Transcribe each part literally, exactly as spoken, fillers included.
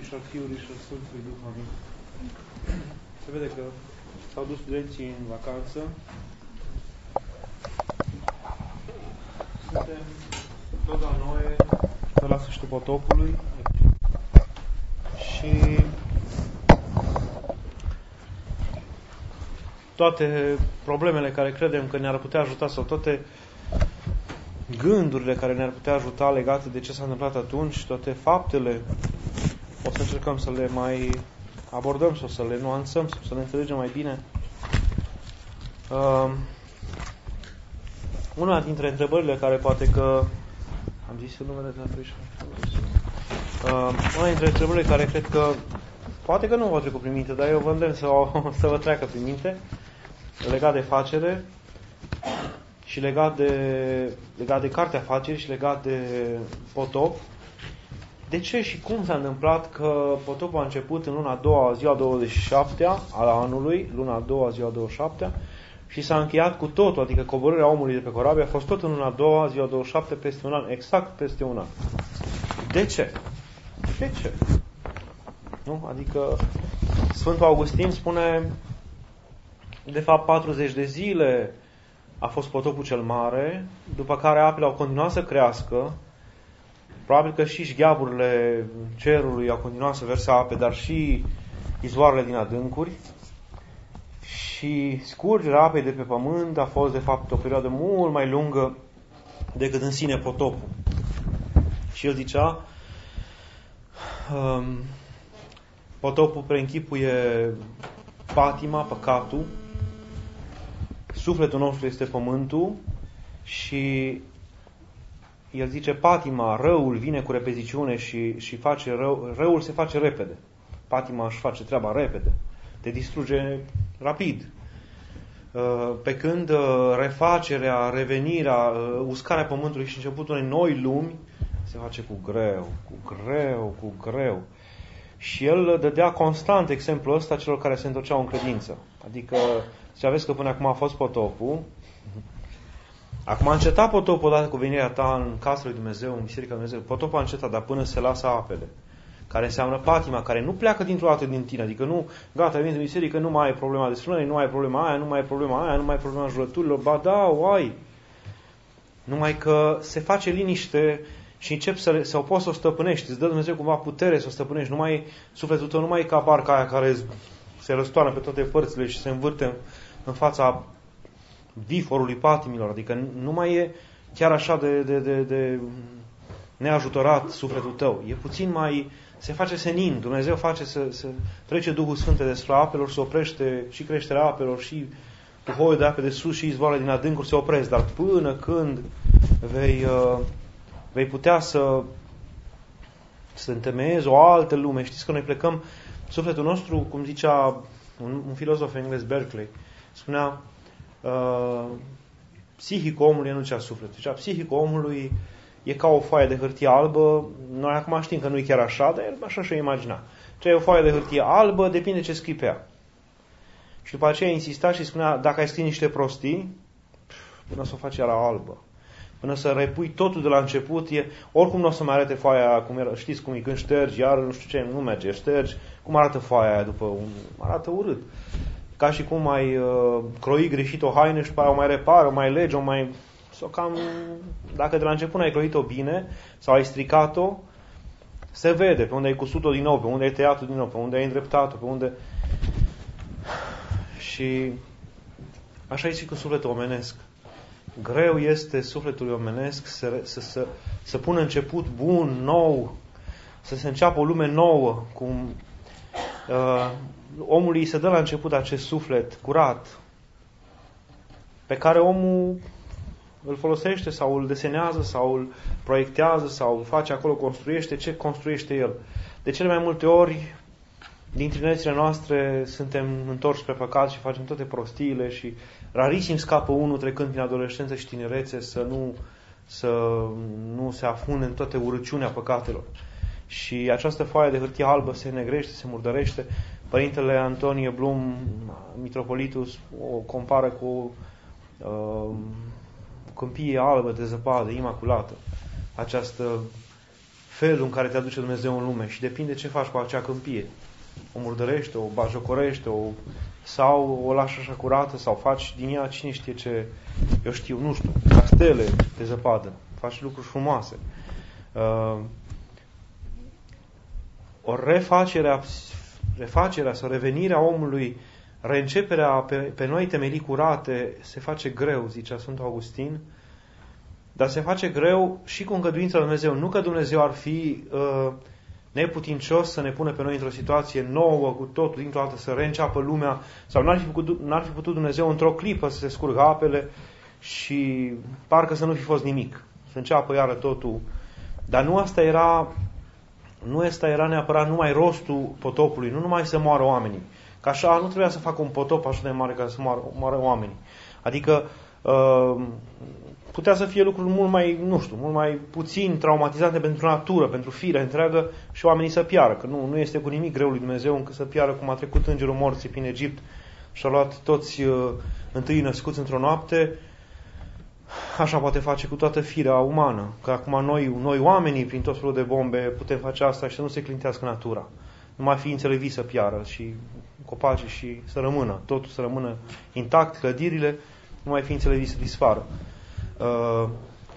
și al Fiului și al Sfântului Duh. Amin. Se vede că s-au dus studenții în vacanță. Suntem tot la noi, tot la sfârșitul potopului. Și toate problemele care credem că ne-ar putea ajuta, sau toate gândurile care ne-ar putea ajuta legate de ce s-a întâmplat atunci, toate faptele, o să încercăm să le mai abordăm sau să le nuanțăm, sau să le înțelegem mai bine. Uh, una dintre întrebările care poate că... Am zis eu numele de la uh, Una dintre întrebările care cred că poate că nu v-au trecut prin minte, dar eu vă îndemn să, să vă treacă prin minte, legat de facere și legat de, legat de cartea Afaceri și legat de potop. De ce și cum s-a întâmplat că potopul a început în luna a doua, ziua douăzeci și șaptea al anului, luna a doua, ziua douăzeci și șaptea, și s-a încheiat cu totul, adică coborârea omului de pe corabie a fost tot în luna a doua, ziua douăzeci și șapte, peste un an, exact peste un an. De ce? De ce? Nu? Adică Sfântul Augustin spune, de fapt patruzeci de zile a fost potopul cel mare, după care apele au continuat să crească. Probabil că și șgheaburile cerului au continuat să verse ape, dar și izvoarele din adâncuri. Și scurgerea apei de pe pământ a fost, de fapt, o perioadă mult mai lungă decât în sine potopul. Și el zicea, um, potopul preînchipuie patima, păcatul, sufletul nostru este pământul și el zice, patima, răul vine cu repeziciune și, și face rău, răul se face repede. Patima își face treaba repede. Te distruge rapid. Pe când refacerea, revenirea, uscarea pământului și începutul unei noi lumi se face cu greu, cu greu, cu greu. Și el dădea constant exemplul ăsta celor care se întorceau în credință. Adică, și aveți că până acum a fost potopul, acum a încetat potopul odată cu venirea ta în casa lui Dumnezeu, în Biserica lui Dumnezeu. Potopul a încetat, dar până se lasă apele, care înseamnă patima, care nu pleacă dintr-o dată din tine. Adică nu, gata, vin în biserică, nu mai ai problema desfrânării, nu mai ai problema aia, nu mai ai problema aia, nu mai ai problema jurăturilor. Ba da, o ai. Numai că se face liniște și începi să, să o poți să o stăpânești. Îți dă Dumnezeu cumva putere să o stăpânești. Nu mai, sufletul tău nu mai e ca barca aia care se răstoarnă pe toate părțile și se învârte în, în fața viforului patimilor. Adică nu mai e chiar așa de, de, de, de neajutorat sufletul tău. E puțin mai... se face senin. Dumnezeu face să, să trece Duhul Sfânt despre apelor, se oprește și creșterea apelor și puhoiul de ape de sus și izvoarele din adâncuri se opresc. Dar până când vei, uh, vei putea să, să întemeiezi o altă lume, știți că noi plecăm, sufletul nostru, cum zicea un, un filozof englez, Berkeley, spunea, uh, psihicul omului nu cea sufletul. Zicea, psihicul omului e ca o foaie de hârtie albă. Noi acum știm că nu e chiar așa, dar așa și-o imagina. Ce e o foaie de hârtie albă, depinde ce scrii pe ea. Și după aceea insista și spunea, dacă ai scris niște prostii, până să o faci la albă. Până să repui totul de la început, e, oricum nu o să mai arate foaia, cum era, știți cum e, când ștergi, iar nu știu ce, nu merge, ștergi, cum arată foaia aia după un, arată urât. Ca și cum ai uh, croi greșit o haină și pe aia o mai repară, o mai legi, o mai... Sau cam, dacă de la început ai croit-o bine sau ai stricat-o, se vede pe unde ai cusut-o din nou, pe unde ai tăiat-o din nou, pe unde ai îndreptat-o, pe unde... Și așa e și cu sufletul omenesc. Greu este sufletul omenesc să, să, să, să pună început bun, nou, să se înceapă o lume nouă, cum uh, omului se dă la început acest suflet curat, pe care omul îl folosește sau îl desenează sau îl proiectează sau face acolo, construiește ce construiește el. De cele mai multe ori, din tinerețile noastre, suntem întorși pe păcat și facem toate prostiile și rarisim scapă unul trecând prin adolescență și tinerețe să nu, să nu se afunde în toate urăciunea păcatelor. Și această foaie de hârtie albă se negrește, se murdărește. Părintele Antonie Blum, mitropolitul, o compară cu uh, câmpie albă de zăpadă, imaculată. Această felul în care te aduce Dumnezeu în lume și depinde ce faci cu acea câmpie. O murdărește, o bajocorește, o, sau o lași așa curată, sau faci din ea cine știe ce, eu știu, nu știu, castele de zăpadă, faci lucruri frumoase. Uh, o refacere, refacerea sau revenirea omului, reînceperea pe, pe noi temelii curate, se face greu, zicea Sfântul Augustin, dar se face greu și cu îngăduința lui Dumnezeu. Nu că Dumnezeu ar fi uh, neputincios să ne pună pe noi într-o situație nouă, cu totul, dintr-o dată să reînceapă lumea, sau n-ar fi, putut, n-ar fi putut Dumnezeu într-o clipă să se scurgă apele și parcă să nu fi fost nimic, să înceapă iară totul. Dar nu asta era, nu asta era neapărat numai rostul potopului, nu numai să moară oamenii. Că așa nu trebuia să facă un potop așa de mare ca să moară, moară oamenii. Adică uh, putea să fie lucruri mult mai, nu știu, mult mai puțin traumatizante pentru natură, pentru firea întreagă și oamenii să piară. Că nu, nu este cu nimic greu lui Dumnezeu încât să piară cum a trecut îngerul morții prin Egipt și a luat toți uh, întâi născuți într-o noapte. Așa poate face cu toată firea umană. Că acum noi, noi oamenii, prin tot felul de bombe, putem face asta și să nu se clintească natura. Numai ființele vii să piară și copacii și să rămână. Totul să rămână intact, clădirile, numai ființele vii să dispară. Uh,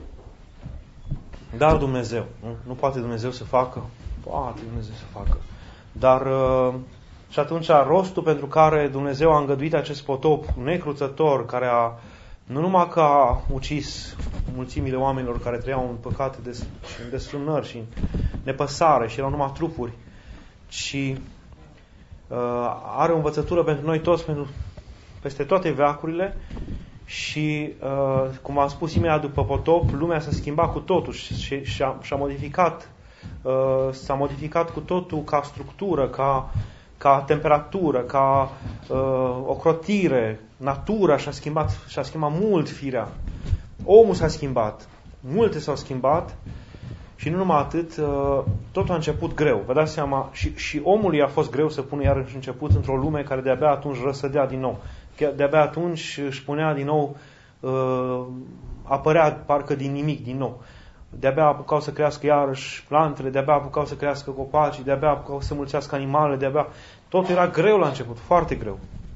dar Dumnezeu, nu? Nu poate Dumnezeu să facă? Poate Dumnezeu să facă. Dar uh, și atunci rostul pentru care Dumnezeu a îngăduit acest potop necruțător, care a, nu numai că a ucis mulțimile oamenilor care trăiau în păcate de, și în desfrânări și în nepăsare și erau numai trupuri, ci uh, are o învățătură pentru noi toți, pentru, peste toate veacurile. Și, uh, cum am spus imediat după potop, lumea s-a schimbat cu totul și, și, și-a, și-a modificat, uh, s-a modificat cu totul ca structură, ca, ca temperatură, ca uh, ocrotire, natura și-a schimbat, și-a schimbat mult firea. Omul s-a schimbat, multe s-au schimbat și nu numai atât, uh, totul a început greu. Vă dați seama, și, și omului a fost greu să pună iarăși început într-o lume care de-abia atunci răsădea din nou. De-abia atunci își punea din nou, uh, apărea parcă din nimic din nou. De-abia apucau să crească iarăși plantele, de-abia apucau să crească copacii, de-abia apucau să mulțească animalele, de-abia... Totul era greu la început, foarte greu.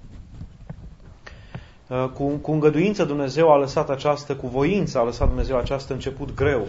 Uh, cu, cu îngăduință Dumnezeu a lăsat această, cu voință a lăsat Dumnezeu această început greu.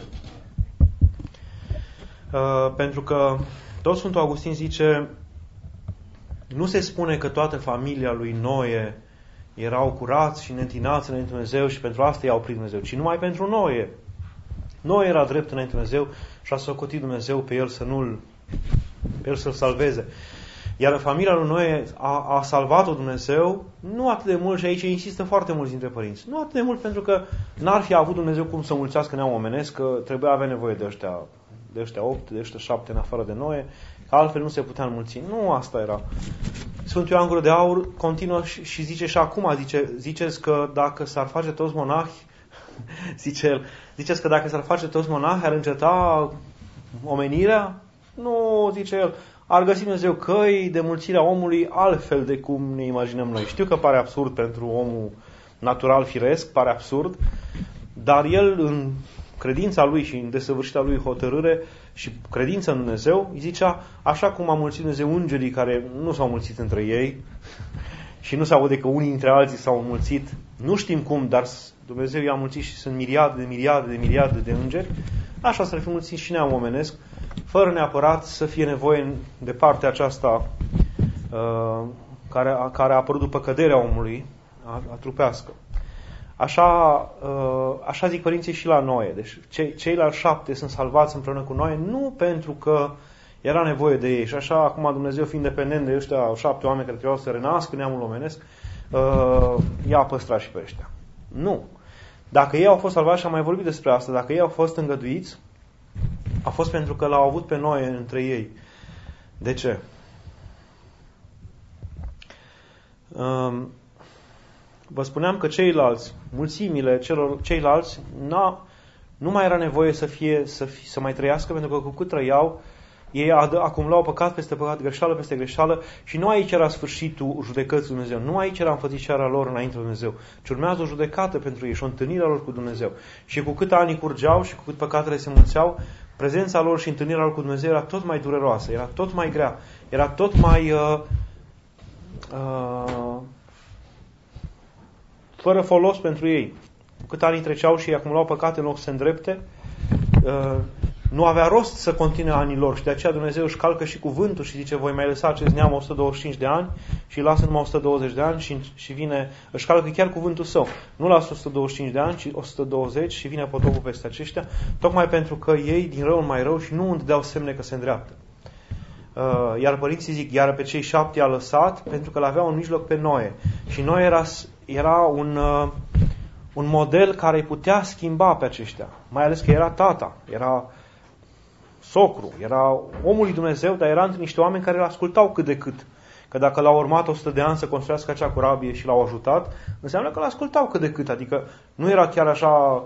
Uh, pentru că tot Sfântul Augustin zice, nu se spune că toată familia lui Noe erau curați și neîntinați înainte Dumnezeu și pentru asta i-a oprit Dumnezeu, ci numai pentru Noe. Noe era drept înainte Dumnezeu și a socotit Dumnezeu pe el să nu-l, pe el să-l salveze. Iar familia lui Noe a, a salvat-o Dumnezeu nu atât de mult, și aici insistă foarte mulți dintre părinți, nu atât de mult pentru că n-ar fi avut Dumnezeu cum să mulțească neam omenesc, că trebuia avea nevoie de ăștia, de ăștia opt, de ăștia șapte în afară de Noe, că altfel nu se putea înmulți. Nu asta era. Sfântul Ioan Gură de Aur continuă și, și zice și acum, zice, ziceți că dacă s-ar face toți monahi, zice el, ziceți că dacă s-ar face toți monahi, ar înceta omenirea? Nu, zice el, ar găsi Dumnezeu căi de mulțirea omului altfel de cum ne imaginăm noi. Știu că pare absurd pentru omul natural firesc, pare absurd, dar el în credința lui și în desăvârșita lui hotărâre și credința în Dumnezeu, îi zicea, așa cum a mulțit Dumnezeu îngerii care nu s-au mulțit între ei și nu se aude că unii dintre alții s-au mulțit, nu știm cum, dar Dumnezeu i-a mulțit și sunt miriade de miriade de miriade de îngeri, așa s-ar fi mulțit și neam omenesc, fără neapărat să fie nevoie de partea aceasta uh, care, a, care a apărut după căderea omului, a, a trupească. Așa, așa zic părinții și la Noe. Deci cei, ceilalți șapte sunt salvați împreună cu Noe nu pentru că era nevoie de ei. Și așa, acum Dumnezeu fiind dependent de ăștia șapte oameni care trebuiau să renască neamul omenesc, i-a păstrat și pe ăștia. Nu. Dacă ei au fost salvați, și am mai vorbit despre asta, dacă ei au fost îngăduiți, a fost pentru că l-au avut pe Noe între ei. De ce? Um, Vă spuneam că ceilalți, mulțimile celor ceilalți, n-a, nu mai era nevoie să fie, să, fie, să mai trăiască, pentru că cu cât trăiau, ei acumulau păcat peste păcat, greșeală peste greșeală și nu aici era sfârșitul judecății Dumnezeu, nu aici era înfățișarea lor înainte de Dumnezeu, ci urmează o judecată pentru ei și o întâlnire lor cu Dumnezeu. Și cu cât anii curgeau și cu cât păcatele se mulțeau, prezența lor și întâlnirea lor cu Dumnezeu era tot mai dureroasă, era tot mai grea, era tot mai uh, uh, fără folos pentru ei. Cât ani treceau și ei acumulau păcate în loc să se îndrepte, uh, nu avea rost să continue anii lor și de aceea Dumnezeu își calcă și cuvântul și zice: voi mai lăsa acest neam o sută douăzeci și cinci de ani și îl lasă numai o sută douăzeci de ani și, și vine, își calcă chiar cuvântul său. Nu lasă o sută douăzeci și cinci de ani, ci o sută douăzeci și vine potopul peste aceștia, tocmai pentru că ei din rău în mai rău și nu dădeau semne că se îndreaptă. Uh, iar părinții zic, iar pe cei șapte a lăsat pentru că l-aveau în mijloc pe Noe. Și Noe era, era un... Uh, un model care îi putea schimba pe aceștia, mai ales că era tata, era socru, era omul lui Dumnezeu, dar era între niște oameni care îl ascultau cât de cât. Că dacă l-au urmat o sută de ani să construiască acea corabie și l-au ajutat, înseamnă că l ascultau cât de cât, adică nu era chiar așa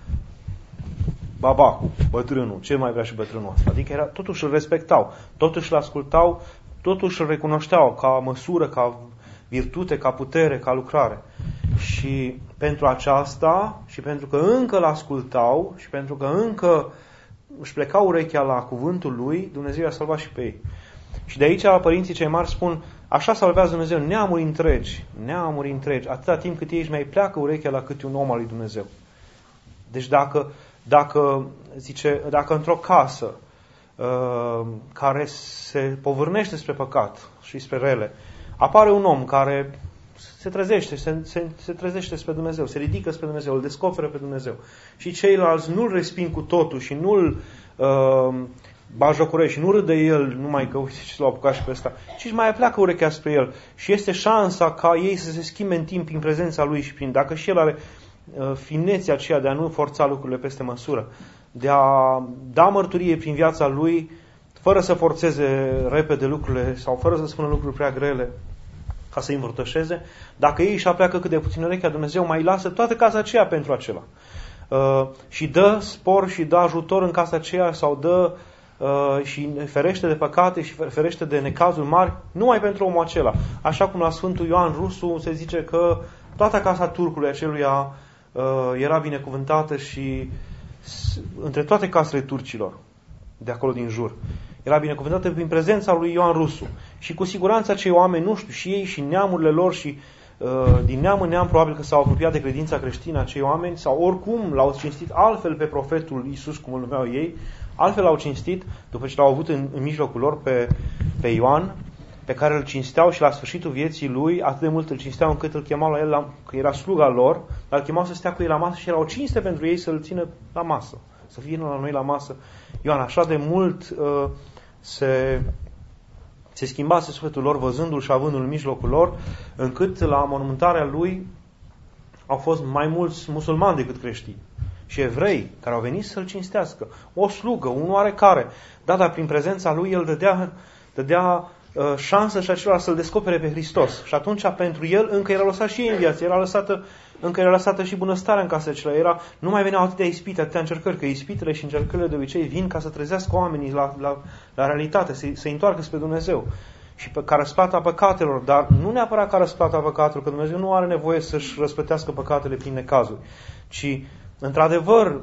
babacul, bătrânul, ce mai vrea și bătrânul ăsta, adică era, totuși îl respectau, totuși îl ascultau, totuși îl recunoșteau ca măsură, ca virtute, ca putere, ca lucrare. Și pentru aceasta, și pentru că încă l-ascultau, și pentru că încă își plecau urechea la cuvântul lui, Dumnezeu i-a salvat și pe ei. Și de aici părinții cei mari spun, așa salvează Dumnezeu neamuri întregi, neamuri întregi, atâta timp cât ei își mai pleacă urechea la câte un om al lui Dumnezeu. Deci dacă, dacă zice, dacă într-o casă uh, care se povârnește spre păcat și spre rele, apare un om care se trezește, se, se, se trezește spre Dumnezeu, se ridică spre Dumnezeu, îl descoperă pe Dumnezeu. Și ceilalți nu-l resping cu totul și nu-l uh, bajocorește și nu râde el numai că uite ce l-au apucat și pe ăsta, ci își mai pleacă urechea spre el. Și este șansa ca ei să se schimbe în timp prin prezența lui și prin, dacă și el are uh, finețea aceea de a nu forța lucrurile peste măsură, de a da mărturie prin viața lui, fără să forțeze repede lucrurile sau fără să spună lucruri prea grele, ca să îi învârtășeze, dacă ei își apleacă cât de puțin urechea, Dumnezeu mai lasă toată casa aceea pentru acela. Uh, și dă spor și dă ajutor în casa aceea sau dă uh, și ferește de păcate și ferește de necazuri mari, numai pentru omul acela. Așa cum la Sfântul Ioan Rusu se zice că toată casa turcului aceluia uh, era binecuvântată și între toate casele turcilor de acolo din jur era binecuvântată prin prezența lui Ioan Rusu. Și cu siguranță acei oameni, nu știu, și ei și neamurile lor și uh, din neam în neam probabil că s-au apropiat de credința creștină acei oameni sau oricum l-au cinstit altfel pe profetul Iisus, cum îl numeau ei, altfel l-au cinstit după ce l-au avut în, în mijlocul lor pe, pe Ioan, pe care îl cinsteau și la sfârșitul vieții lui atât de mult îl cinsteau încât îl chemau la el, la, că era sluga lor, dar îl chemau să stea cu ei la masă și era o cinste pentru ei să-l țină la masă, să vină la noi la masă. Ioan, așa de mult uh, se, se schimbase sufletul lor văzându-l și avându-l în mijlocul lor, încât la mormântarea lui au fost mai mulți musulmani decât creștini și evrei care au venit să-l cinstească. O slugă, un oarecare. Da, dar prin prezența lui el dădea, dădea uh, șansă și acela să-l descopere pe Hristos. Și atunci pentru el încă era lăsat și ei în viață, era lăsată, încă era lăsată și bunăstarea în casă acelea. Era, nu mai veneau atâtea ispite, atâtea încercări, că ispitele și încercările de obicei vin ca să trezească oamenii la, la, la realitate, să se întoarcă spre Dumnezeu. Și pe, ca răsplata păcatelor, dar nu neapărat ca răsplata păcatelor, că Dumnezeu nu are nevoie să-și răsplătească păcatele prin necazuri, ci, într-adevăr,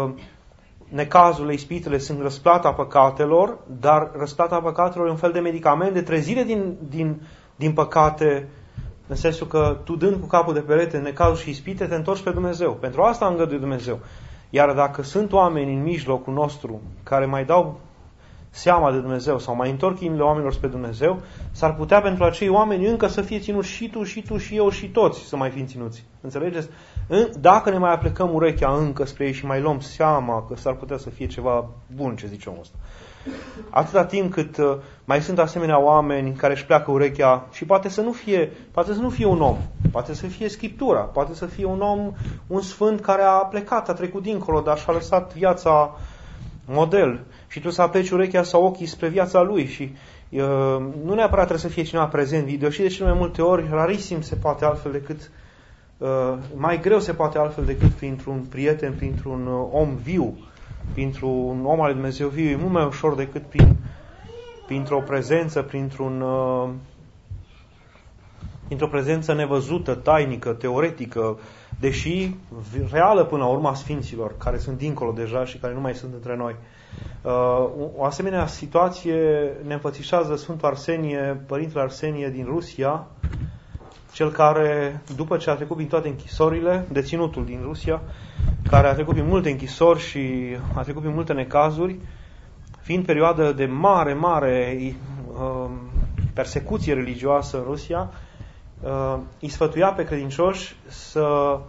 necazurile, ispitele sunt răsplata păcatelor, dar răsplata păcatelor e un fel de medicament de trezire din, din, din păcate, în sensul că tu dând cu capul de perete necazuri și ispite, te întorci pe Dumnezeu. Pentru asta îngăduie Dumnezeu. Iar dacă sunt oameni în mijlocul nostru care mai dau seama de Dumnezeu sau mai întorc inimile oamenilor spre Dumnezeu, s-ar putea pentru acei oameni încă să fie ținuți și tu, și tu, și eu, și toți să mai fim ținuți. Înțelegeți? Dacă ne mai aplecăm urechea încă spre ei și mai luăm seama că s-ar putea să fie ceva bun, ce zice omul ăsta. Atâta timp cât uh, mai sunt asemenea oameni care își pleacă urechea și poate să nu fie, poate să nu fie un om, poate să fie Scriptura, poate să fie un om, un sfânt care a plecat, a trecut dincolo, dar și-a lăsat viața model și tu să apleci urechea sau ochii spre viața lui și uh, nu neapărat trebuie să fie cineva prezent, deoși de cele mai multe ori rarisim se poate altfel decât uh, mai greu se poate altfel decât printr-un prieten, printr-un uh, om viu, printr-un om al lui Dumnezeu viu, e mult mai ușor decât prin, printr-o prezență, printr-un uh, dintr-o prezență nevăzută, tainică, teoretică, deși reală până la urmă a Sfinților, care sunt dincolo deja și care nu mai sunt între noi. O asemenea situație ne înfățișează Sfântul Arsenie, Părintele Arsenie din Rusia, cel care, după ce a trecut prin toate închisorile, deținutul din Rusia, care a trecut prin multe închisori și a trecut prin multe necazuri, fiind perioadă de mare, mare uh, persecuție religioasă în Rusia, uh, îi sfătuia pe credincioși să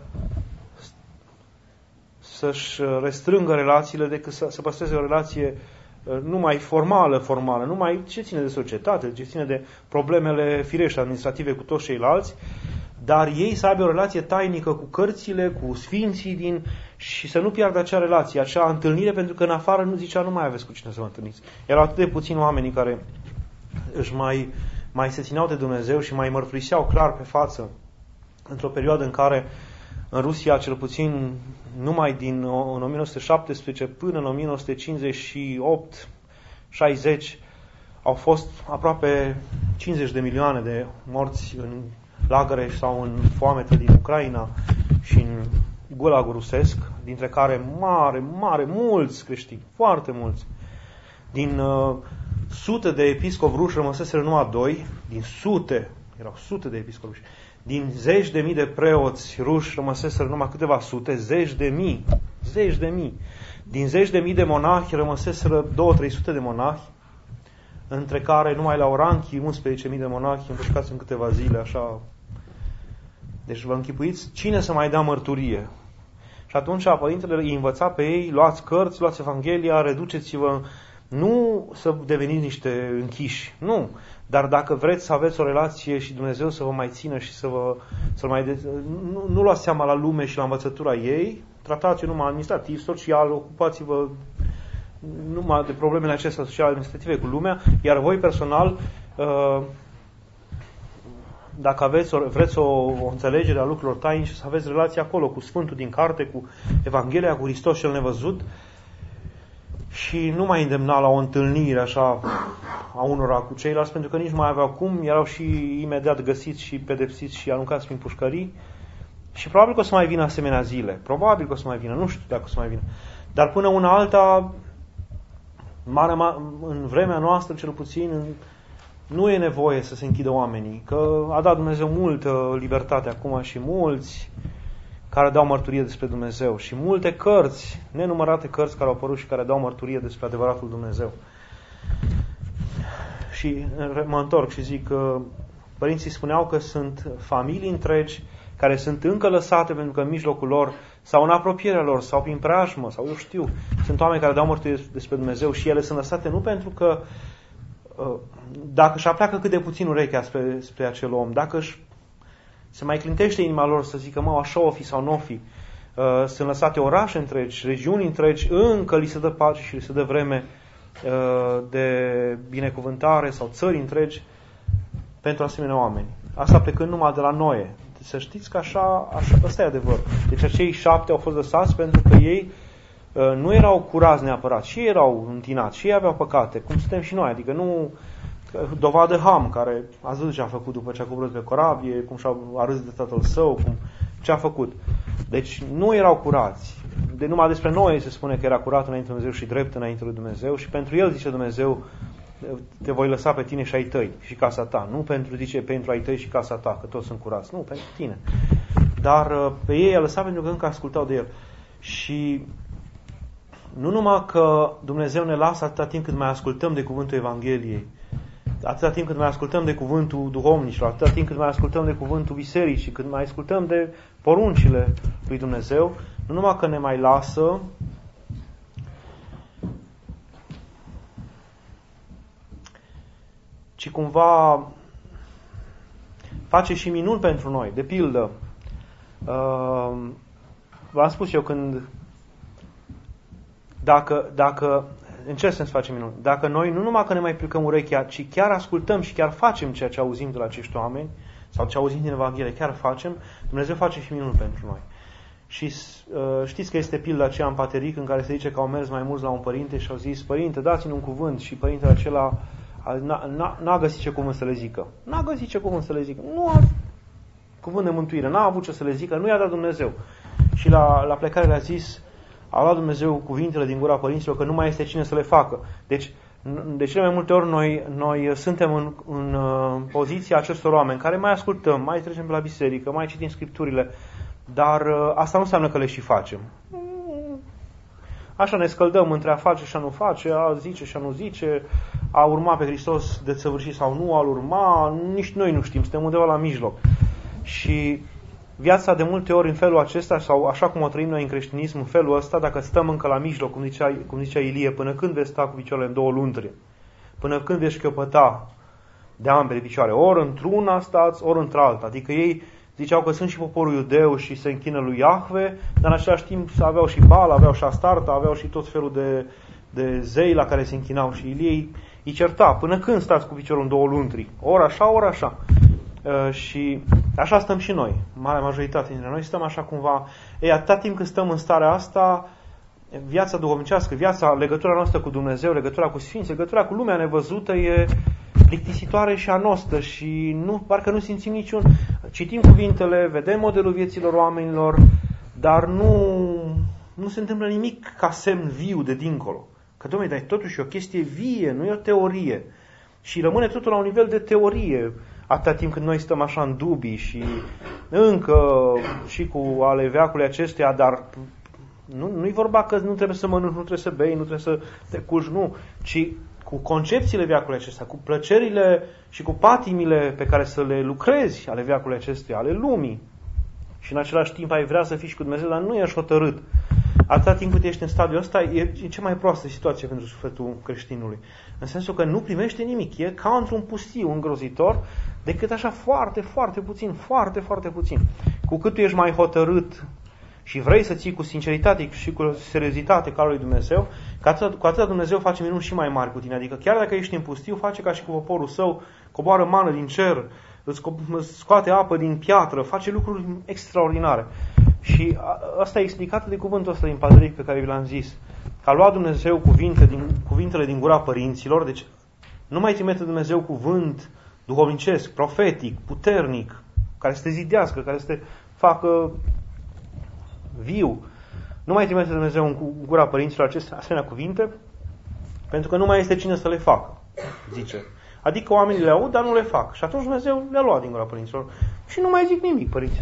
să-și restrângă relațiile, decât să, să păstreze o relație uh, numai formală, formală, numai ce ține de societate, ce ține de problemele firești administrative cu toți ceilalți, dar ei să aibă o relație tainică cu cărțile, cu sfinții din, și să nu piardă acea relație, acea întâlnire, pentru că în afară nu zicea, nu mai aveți cu cine să vă întâlniți. Erau atât de puțini oamenii care își mai, mai se țineau de Dumnezeu și mai mărturiseau clar pe față, într-o perioadă în care în Rusia, cel puțin numai din în nouăsprezece șaptesprezece până în o mie nouă sute cincizeci și opt șaizeci au fost aproape cincizeci de milioane de morți în lagăre sau în foamete din Ucraina și în gulagul rusesc, dintre care mare, mare, mulți creștini, foarte mulți. Din uh, sute de episcopi ruși rămăseseră numai doi, din sute, erau sute de episcopi ruși, din zeci de mii de preoți ruși rămăseseră numai câteva sute, zeci de mii, zeci de mii. Din zeci de mii de monahi rămăseseră două trei sute de monahi, între care numai la Oranchi unsprezece mii de monahi împușcați în câteva zile, așa. Deci vă închipuiți cine să mai dea mărturie. Și atunci Părintele îi învăța pe ei, luați cărți, luați Evanghelia, reduceți-vă, nu să deveniți niște închiși, nu. Dar dacă vreți să aveți o relație și Dumnezeu să vă mai țină și să vă să mai de, nu, nu luați seama la lume și la învățătura ei, tratați-o numai administrativ, social, ocupați-vă numai de problemele acestea sociale administrative cu lumea, iar voi personal, dacă aveți, vreți o, o înțelegere a lucrurilor tainice, să aveți relație acolo cu Sfântul din carte, cu Evanghelia, cu Hristos cel nevăzut, și nu mai îndemna la o întâlnire așa a unora cu ceilalți, pentru că nici nu mai aveau cum, erau și imediat găsiți și pedepsiți și aruncați prin pușcării. Și probabil că o să mai vină asemenea zile. Probabil că o să mai vină, nu știu dacă o să mai vină. Dar până una alta, mare, în vremea noastră, cel puțin, nu e nevoie să se închidă oamenii, că a dat Dumnezeu multă libertate acum și mulți care dau mărturie despre Dumnezeu și multe cărți, nenumărate cărți care au apărut și care dau mărturie despre adevăratul Dumnezeu. Și mă întorc și zic că părinții spuneau că sunt familii întregi care sunt încă lăsate pentru că în mijlocul lor sau în apropierea lor sau prin preajmă sau eu știu, sunt oameni care dau mărturie despre Dumnezeu și ele sunt lăsate nu pentru că dacă își apleacă cât de puțin urechea spre, spre acel om, dacă își se mai clintește inima lor să zică, mă, așa o fi sau nu o fi, uh, sunt lăsate orașe întregi, regiuni întregi, încă li se dă pace și li se dă vreme uh, de binecuvântare sau țări întregi pentru asemenea oameni. Asta plecând numai de la Noe. Să știți că așa, așa ăsta e adevăr. Deci acei șapte au fost lăsați pentru că ei uh, nu erau curați neapărat, și ei erau întinați, și ei aveau păcate, cum suntem și noi, adică nu... Dovadă Ham, care a văzut ce a făcut după ce a coborât pe corabie, cum și-a a râs de tatăl său, cum, ce a făcut. Deci nu erau curați. De numai despre noi se spune că era curat înainte de Dumnezeu și drept înainte de Dumnezeu și pentru el, zice Dumnezeu, te voi lăsa pe tine și ai tăi și casa ta. Nu pentru, zice, pentru ai tăi și casa ta, că toți sunt curați. Nu, pentru tine. Dar pe ei a lăsat pentru că încă ascultau de el. Și nu numai că Dumnezeu ne lasă atâta timp cât mai ascultăm de cuvântul Evangheliei, atâta timp cât mai ascultăm de cuvântul duhovnicilor, atâta timp cât mai ascultăm de cuvântul bisericii, cât mai ascultăm de poruncile lui Dumnezeu, nu numai că ne mai lasă, ci cumva face și minuni pentru noi. De pildă, uh, v-am spus eu când dacă, dacă în ce sens facem minuni? Dacă noi nu numai că ne mai plicăm urechea, ci chiar ascultăm și chiar facem ceea ce auzim de la acești oameni, sau ce auzim din Evanghelie, chiar facem, Dumnezeu face și minuni pentru noi. Și uh, știți că este pilda aceea în Pateric în care se zice că au mers mai mulți la un părinte și au zis, părinte, dați-mi un cuvânt, și părintele acela n-a, n-a, n-a găsit ce cuvânt să le zică. N-a găsit ce cuvânt să le zică. Nu a, cuvânt de mântuire. N-a avut ce să le zică, nu i-a dat Dumnezeu. Și la, la plecare le-a zis, a luat Dumnezeu cuvintele din gura părinților că nu mai este cine să le facă. Deci, de cele mai multe ori noi, noi suntem în, în uh, poziția acestor oameni care mai ascultăm, mai trecem pe la biserică, mai citim Scripturile, dar uh, asta nu înseamnă că le și facem. Așa ne scăldăm între a face și a nu face, a zice și a nu zice, a urma pe Hristos de săvârșit sau nu, a urma, nici noi nu știm, suntem undeva la mijloc. Și viața de multe ori în felul acesta, sau așa cum o trăim noi în creștinism, în felul ăsta, dacă stăm încă la mijloc, cum zicea, cum zicea Ilie, până când veți sta cu picioarele în două luntri? Până când veți șchiopăta de ambele picioare? Ori într-una stați, ori într-alta. Adică ei ziceau că sunt și poporul iudeu și se închină lui Iahve, dar în același timp aveau și Baal, aveau și Astarta, aveau și tot felul de, de zei la care se închinau. Și Ilie îi certa, până când stați cu piciorul în două luntri? Ori așa, ori așa. Uh, și așa stăm și noi. Marea majoritate dintre noi stăm așa cumva. Ei, atâta timp cât stăm în starea asta, viața duhovnicească, viața, legătura noastră cu Dumnezeu, legătura cu Sfinți, legătura cu lumea nevăzută e plictisitoare și anostă și nu, parcă nu simțim niciun... Citim cuvintele, vedem modelul vieților oamenilor, dar nu, nu se întâmplă nimic ca semn viu de dincolo. Că, dom'le, dar e totuși o chestie vie, nu e o teorie. Și rămâne totul la un nivel de teorie, atâta timp când noi stăm așa în dubii și încă și cu ale veacului acestuia, dar nu, nu-i vorba că nu trebuie să mănânci, nu trebuie să bei, nu trebuie să te culci, nu, ci cu concepțiile veacului acesta, cu plăcerile și cu patimile pe care să le lucrezi ale veacului acestuia, ale lumii. Și în același timp ai vrea să fii și cu Dumnezeu, dar nu ești hotărât. Atâta timp cât ești în stadiul ăsta, e cea mai proastă situație pentru sufletul creștinului. În sensul că nu primește nimic. E ca într-un pustiu îngrozitor, decât așa foarte, foarte puțin, foarte, foarte puțin. Cu cât tu ești mai hotărât și vrei să ții cu sinceritate și cu seriozitate calul lui Dumnezeu, cu atâta, cu atâta Dumnezeu face minuni și mai mari cu tine. Adică chiar dacă ești în pustiu, face ca și cu poporul său, coboară mană din cer, îți scoate apă din piatră, face lucruri extraordinare. Și asta e explicat de cuvântul ăsta din Patric pe care vi l-am zis. Că a luat Dumnezeu cuvinte din, cuvintele din gura părinților, deci nu mai trimite Dumnezeu cuvânt duhovnicesc, profetic, puternic, care să te zidească, care să te facă viu. Nu mai trimite Dumnezeu în gura părinților aceste asemenea cuvinte, pentru că nu mai este cine să le facă, zice. Adică oamenii le aud, dar nu le fac. Și atunci Dumnezeu le-a luat din gura părinților. Și nu mai zic nimic, părinții.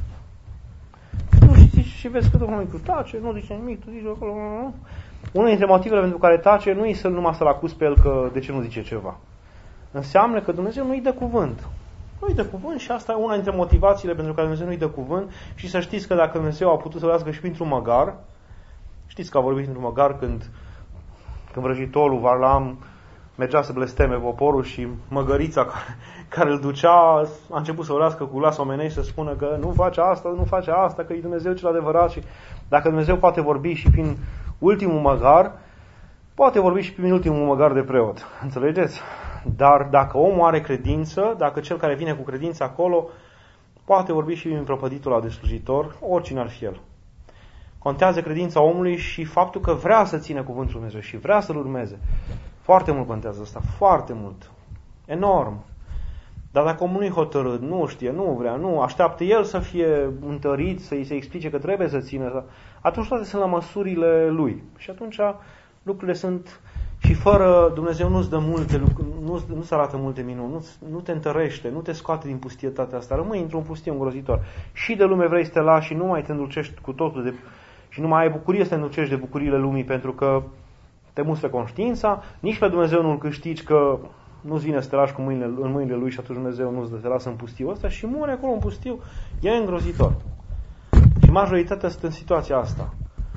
Nu știi și vezi că Duhul meu tace, nu zice nimic, tu zici acolo. Unul dintre motivele pentru care tace nu e să numai să-l acuzi pe el că de ce nu zice ceva. Înseamnă că Dumnezeu nu-i dă cuvânt. Nu-i dă cuvânt și asta e una dintre motivațiile pentru care Dumnezeu nu-i dă cuvânt. Și să știți că dacă Dumnezeu a putut să vorbească și printr-un măgar, știți că a vorbit printr-un măgar când, când vrăjitorul Varlam mergea să blesteme poporul și măgărița care, care îl ducea a început să vorbească cu glas omenești, să spună că nu face asta, nu face asta, că e Dumnezeu cel adevărat. Și dacă Dumnezeu poate vorbi și prin ultimul măgar, poate vorbi și prin ultimul măgar de preot. Înțelegeți? Dar dacă omul are credință, dacă cel care vine cu credință acolo, poate vorbi și prin propăditul ăla de slujitor, oricine ar fi el. Contează credința omului și faptul că vrea să țină cuvântul Dumnezeu și vrea să-l urmeze. Foarte mult contează asta, foarte mult. Enorm. Dar dacă omul nu-i hotărât, nu știe, nu vrea, nu, așteaptă el să fie întărit, să-i se explice că trebuie să țină, atunci toate sunt la măsurile lui. Și atunci lucrurile sunt... Și fără Dumnezeu nu-ți dă multe lucruri, nu, nu-ți arată multe minuni, nu, nu te întărește, nu te scoate din pustietatea asta, rămâi într-un pustiu îngrozitor. Și de lume vrei să te lași și nu mai te îndulcești cu totul de, și nu mai ai bucurie să te îndulcești de bucuriile lumii pentru că te mustră conștiința, nici pe Dumnezeu nu-L câștigi că nu-ți vine să te lași cu mâinile, în mâinile Lui și atunci Dumnezeu nu-ți dă, te lasă în pustiu ăsta și mori acolo în pustiu, e îngrozitor. Și majoritatea sunt în situația asta.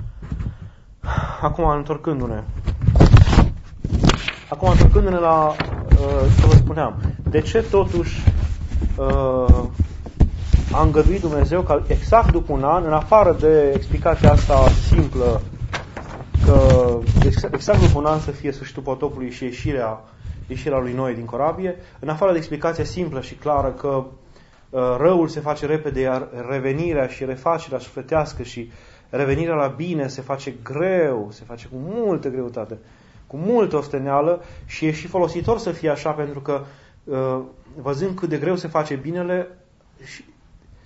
Acum, întorcându-ne. Acum, întorcându-ne la uh, ce vă spuneam, de ce totuși uh, a îngăduit Dumnezeu ca exact după un an, în afară de explicația asta simplă, că exact după un an să fie sfârșitul potopului și ieșirea, ieșirea lui Noe din corabie, în afară de explicația simplă și clară că uh, răul se face repede, iar revenirea și refacerea sufletească și revenirea la bine se face greu, se face cu multă greutate, cu multă osteneală și e și folositor să fie așa, pentru că văzând cât de greu se face binele,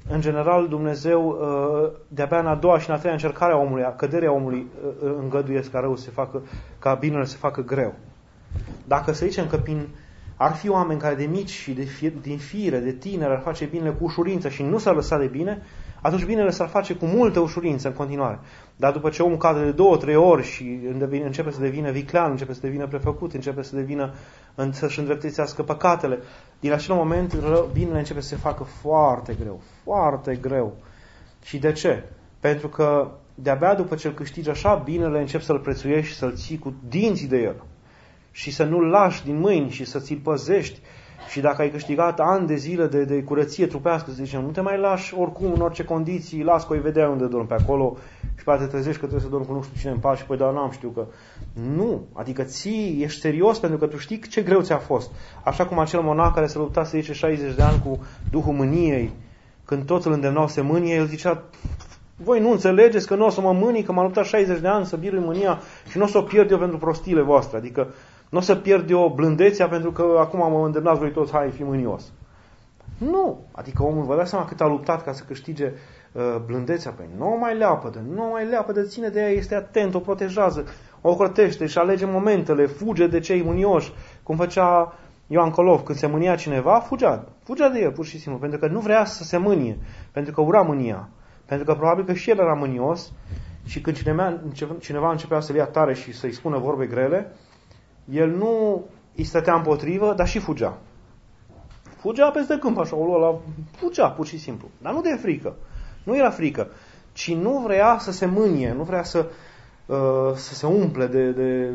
în general, Dumnezeu, de-abia în a doua și în a treia încercare a omului, a căderea omului, îngăduiesc ca rău să se facă, ca binele să se facă greu. Dacă să zicem că prin, ar fi oameni care de mici și de fie, din fire, de tineri, ar face binele cu ușurință și nu s-ar lăsa de bine, atunci binele s-ar face cu multă ușurință în continuare. Dar după ce omul cade de două, trei ori și începe să devină viclean, începe să devină prefăcut, începe să devină, să-și îndreptățească păcatele, din acel moment binele începe să se facă foarte greu, foarte greu. Și de ce? Pentru că de-abia după ce îl câștigi așa, binele începi să-l prețuiești și să-l ții cu dinții de el. Și să nu-l lași din mâini și să ți-l păzești. Și dacă ai câștigat ani de zile de, de curăție trupească, să zicem, nu te mai lași oricum, în orice condiții, las că o vedea unde dorm pe acolo și poate te trezești că trebuie să dorm cu nu știu cine în pat și păi dar n-am știu că... Nu, adică ții, ești serios pentru că tu știi ce greu ți-a fost. Așa cum acel monac care se lupta să zice șaizeci de ani cu duhul mâniei, când toți îl îndemnau să mânie, el zicea, voi nu înțelegeți că nu o să mă mâni, că m-am luptat șaizeci de ani să birui mânia și nu o să o pierd eu pentru prostiile voastre. Adică nu o să pierd eu blândețea pentru că acum mă îndemnați voi toți, hai, fi mânios. Nu. Adică omul, vă dați seama cât a luptat ca să câștige uh, blândețea. Păi nu mai leapădă, nu mai leapădă, ține de ea, este atent, o protejează, o ocrotește și alege momentele, fuge de cei mânioși, cum făcea Ioan Colov, când se mânia cineva, fugea. Fugea de el, pur și simplu, pentru că nu vrea să se mânie, pentru că ura mânia. Pentru că probabil că și el era mânios și când cineva, cineva începea să-l ia tare și să-i spună vorbe grele, el nu îi stătea împotrivă, dar și fugea. Fugea peste câmp, așa, o lua la... Fugea, pur și simplu. Dar nu de frică. Nu era frică. Ci nu vrea să se mânie, nu vrea să, uh, să se umple de, de,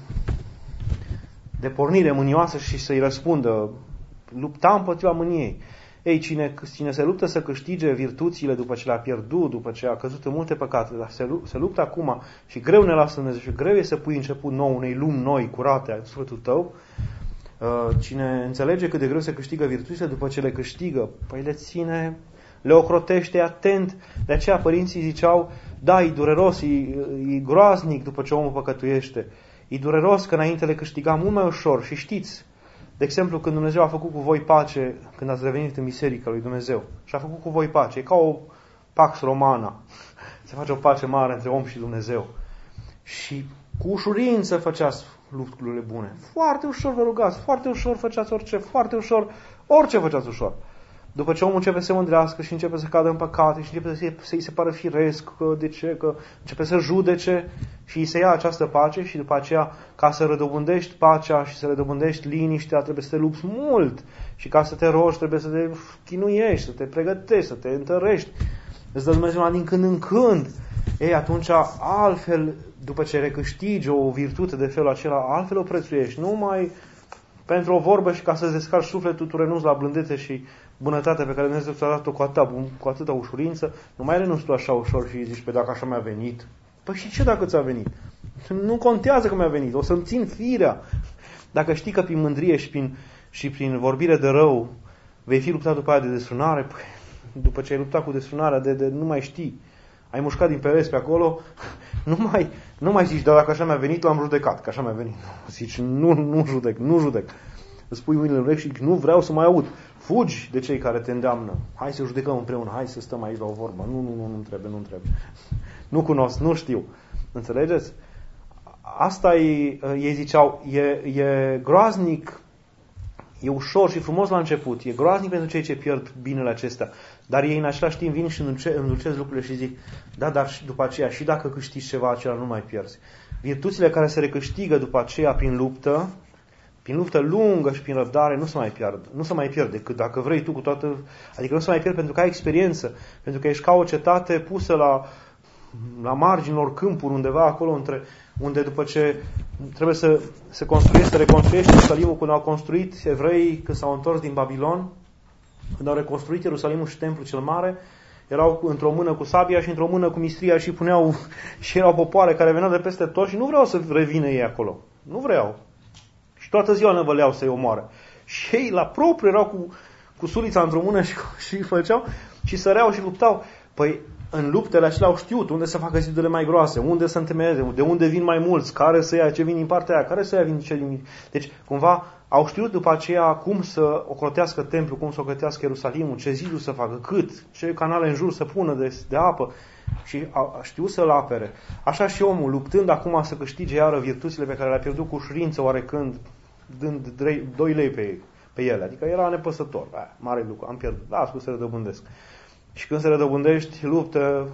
de pornire mânioasă și să-i răspundă. Lupta împotriva mâniei. Ei, cine, cine se luptă să câștige virtuțile după ce le-a pierdut, după ce a căzut în multe păcate, dar se, se luptă acum și greu ne lasă Dumnezeu și greu e să pui început nou unei lumi noi, curate, în sufletul tău, cine înțelege cât de greu se câștigă virtuțile după ce le câștigă, păi le ține, le ocrotește atent. De aceea părinții ziceau, da, e dureros, e, e groaznic după ce omul păcătuiește. E dureros că înainte le câștiga mult mai ușor și știți, de exemplu, când Dumnezeu a făcut cu voi pace, când ați revenit în Biserica lui Dumnezeu, și a făcut cu voi pace, e ca o pax romana, se face o pace mare între om și Dumnezeu. Și cu ușurință făceați lucrurile bune. Foarte ușor vă rugați, foarte ușor făceați orice, foarte ușor, orice făceați ușor. După ce omul începe să se mândrească și începe să cadă în păcate și începe să-i se pară firesc, că de ce, că începe să judece și îi se ia această pace și după aceea, ca să redobândești pacea și să redobândești liniștea, trebuie să te lupți mult și ca să te rogi trebuie să te chinuiești, să te pregătești, să te întărești. Îți dă Dumnezeu din când în când. Ei, atunci altfel, după ce recâștigi o virtute de felul acela, altfel o prețuiești. Nu mai pentru o vorbă și ca să-ți descarci sufletul, tu renunți la blândețe și bunătatea pe care Dumnezeu ți-a dat-o cu atâta, cu atâta ușurință, nu mai renunți tu așa ușor și zici, pe dacă așa mi-a venit. Păi și ce dacă ți-a venit? Nu contează că mi-a venit, o să-mi țin firea. Dacă știi că prin mândrie și prin, și prin vorbire de rău vei fi luptat după aia de desfrânare, păi, după ce ai luptat cu desfrânarea, de, de, nu mai știi. Ai mușcat din pereți pe acolo, nu mai, nu mai zici, dar dacă așa mi-a venit, l-am judecat, că așa mi-a venit. Zici, nu, nu judec, nu judec. Îți pui mâinile în urechi și nu vreau să mai aud. Fugi de cei care te îndeamnă. Hai să judecăm împreună, hai să stăm aici la o vorbă. Nu, nu, nu, nu trebuie, nu trebuie. Nu cunosc, nu știu. Înțelegeți? Asta e, ei ziceau, e, e groaznic, e ușor și frumos la început, e groaznic pentru cei ce pierd binele acesta, dar ei în același timp vin și îndulcesc lucrurile și zic, da, dar și după aceea, și dacă câștigi ceva, acela nu mai pierzi. Virtuțile care se recâștigă după aceea prin luptă, prin luptă lungă și prin răbdare, nu se mai pierd. Nu se mai pierd decât dacă vrei tu cu toată... Adică nu se mai pierd pentru că ai experiență, pentru că ești ca o cetate pusă la, la marginilor câmpuri, undeva acolo, între, unde după ce trebuie să se construiește, să reconstruiește Ierusalimul, când au construit evreii, când s-au întors din Babilon, când au reconstruit Ierusalimul și templul cel mare, erau într-o mână cu sabia și într-o mână cu mistria și puneau, și erau popoare care veneau de peste tot și nu vreau să revină ei acolo. Nu vreau. Și toată ziua năvăleau să-i omoare. Și ei la propriu erau cu, cu sulița într-o mână și, și făceau și săreau și luptau. Păi în luptele acelea au știut unde să facă zidurile mai groase, unde să întemeieze, de unde vin mai mulți, care să ia, ce vin din partea aia, care să ia vin ce din... Deci, cumva, au știut după aceea cum să ocrotească templul, cum să ocrotească Ierusalimul, ce ziduri să facă, cât, ce canale în jur să pună de, de apă și a știut să-l apere. Așa și omul, luptând acum să câștige iară virtuțile pe care le-a pierdut cu ușurință oarecând, dând doi lei pe, pe ele. Adică era nepăsător. Aia, mare lucru, am pierdut. Da, spus să redobândesc. Și când se redobândești, luptă,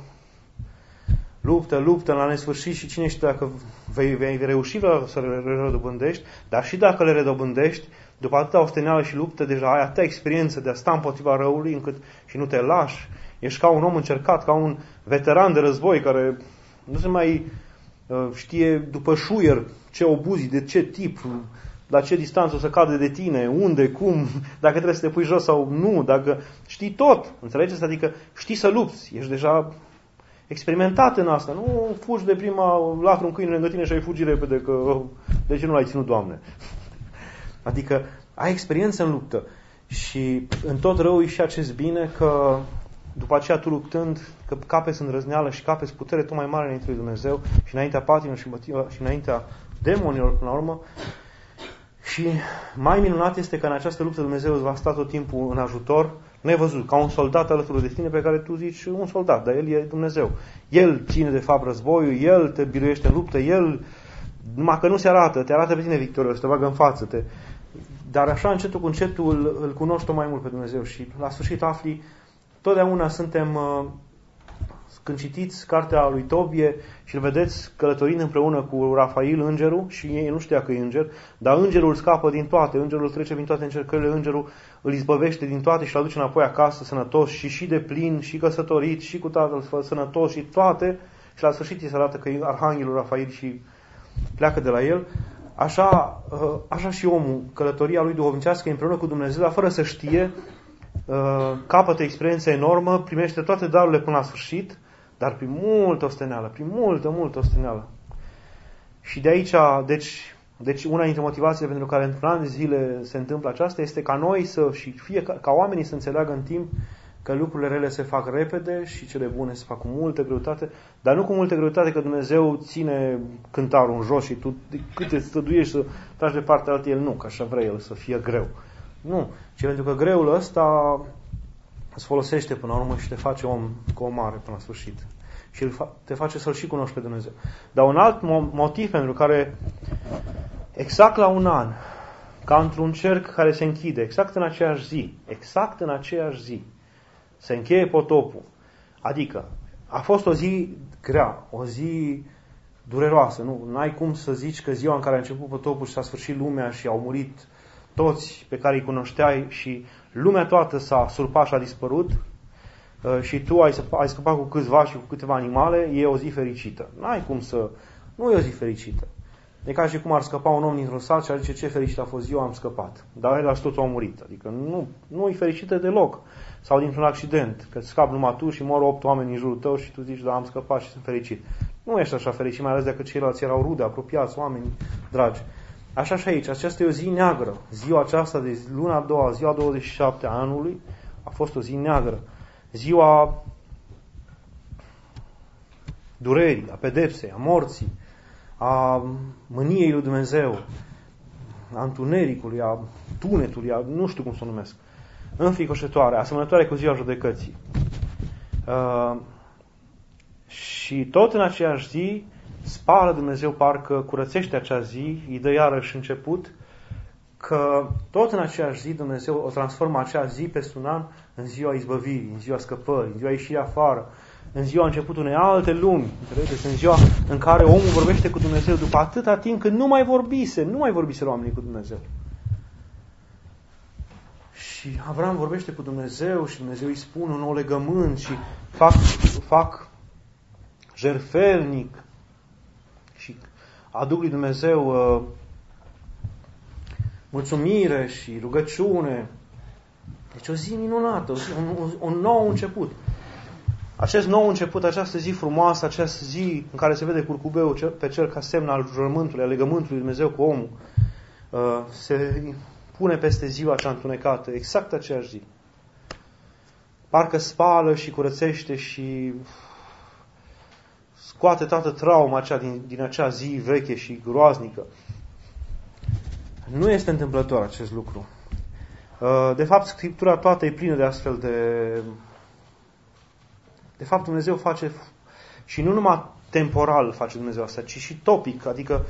luptă, luptă la nesfârșit și cine știe dacă vei, vei reuși să le redobândești, dar și dacă le redobândești, după atâta osteneală și luptă, deja ai atâta experiență de a sta împotriva răului încât și nu te lași. Ești ca un om încercat, ca un veteran de război care nu se mai uh, știe după șuier ce obuzi, de ce tip, la ce distanță o să cadă de tine, unde, cum, dacă trebuie să te pui jos sau nu, dacă știi tot, înțelegeți? Adică știi să lupți, ești deja experimentat în asta, nu fugi de prima, latră un câine lângă tine și ai fugi repede, că de ce nu l-ai ținut, Doamne? Adică ai experiență în luptă și în tot rău e și acest bine că după aceea tu luptând, că capeți îndrăzneală și capeți putere tot mai mare înaintea lui Dumnezeu și înaintea patimilor și, și înaintea demonilor până la urmă. Și mai minunat este că în această luptă Dumnezeu îți va sta tot timpul în ajutor. Nu ai văzut, ca un soldat alături de tine pe care tu zici un soldat, dar El e Dumnezeu. El ține de fapt războiul, El te biruiește în luptă, El, numai că nu se arată, te arată pe tine victorios, te bagă în față. Te... Dar așa încetul cu încetul îl, îl cunoști tot mai mult pe Dumnezeu și la sfârșit afli, totdeauna suntem... Când citiți cartea lui Tobie și îl vedeți călătorind împreună cu Rafael, îngerul, și ei nu știa că e înger, dar îngerul scapă din toate, îngerul trece din toate încercările, îngerul îl izbăvește din toate și îl aduce înapoi acasă sănătos și și de plin, și căsătorit, și cu tatăl sănătos și toate, și la sfârșit îi se arată că e arhanghelul Rafael și pleacă de la el. Așa, așa și omul, călătoria lui duhovnicească împreună cu Dumnezeu, dar fără să știe, capătă experiență enormă, primește toate darurile până la sfârșit, dar prin multă osteneală, prin multă, multă osteneală. Și de aici, deci, deci una dintre motivațiile pentru care într-un an de zile se întâmplă aceasta este ca noi să, și fie ca, ca oamenii să înțeleagă în timp că lucrurile rele se fac repede și cele bune se fac cu multă greutate, dar nu cu multă greutate că Dumnezeu ține cântarul în jos și tu cât te stăduiești să tragi de partea altă, El nu, că așa vrea El să fie greu. Nu, ci pentru că greul ăsta îți folosește până la urmă și te face om cu om mare până la sfârșit. Și te face să-L și cunoști pe Dumnezeu. Dar un alt motiv pentru care exact la un an, ca într-un cerc care se închide, exact în aceeași zi, exact în aceeași zi, se încheie potopul. Adică a fost o zi grea, o zi dureroasă. Nu ai cum să zici că ziua în care a început potopul și s-a sfârșit lumea și au murit toți pe care îi cunoșteai și lumea toată s-a surpat și a dispărut și tu ai, ai scăpat cu câțiva și cu câteva animale, e o zi fericită. N-ai cum să... Nu e o zi fericită. E ca și cum ar scăpa un om dintr-un sat și ar zice ce fericit a fost ziua, am scăpat. Dar el toți au murit. Adică nu, nu e fericită deloc. Sau dintr-un accident, că scapi numai tu și mor opt oameni în jurul tău și tu zici, da, am scăpat și sunt fericit. Nu ești așa fericit, mai ales dacă ceilalți erau rude, apropiați, oameni dragi. Așa și aici, aceasta e o zi neagră. Ziua aceasta de luna a doua, ziua douăzeci și șapte a anului, a fost o zi neagră. Ziua durerii, a pedepsei, a morții, a mâniei lui Dumnezeu, a întunericului, a tunetului, a, nu știu cum să o numesc, înfricoșătoare, asemănătoare cu ziua judecății. Uh, și tot în aceeași zi, spală Dumnezeu, parcă curățește acea zi, îi dă iarăși început, că tot în aceeași zi Dumnezeu o transformă acea zi peste un an în ziua izbăvirii, în ziua scăpării, în ziua ieșirii afară, în ziua începutului unei alte lumi, înțelegeți? În ziua în care omul vorbește cu Dumnezeu după atâta timp când nu mai vorbise, nu mai vorbise oamenii cu Dumnezeu. Și Avram vorbește cu Dumnezeu și Dumnezeu îi spune un nou legământ și fac, fac jertfelnic și aduc lui Dumnezeu uh, mulțumire și rugăciune. Deci o zi minunată, o zi, un, un nou început. Acest nou început, această zi frumoasă, această zi în care se vede curcubeul pe cer ca semn al jurământului, al legământului lui Dumnezeu cu omul, uh, se pune peste ziua cea întunecată, exact aceeași zi. Parcă spală și curățește și scoate toată trauma aceea din, din acea zi veche și groaznică. Nu este întâmplător acest lucru. De fapt, Scriptura toată e plină de astfel de... De fapt, Dumnezeu face, și nu numai temporal face Dumnezeu asta, ci și topic, adică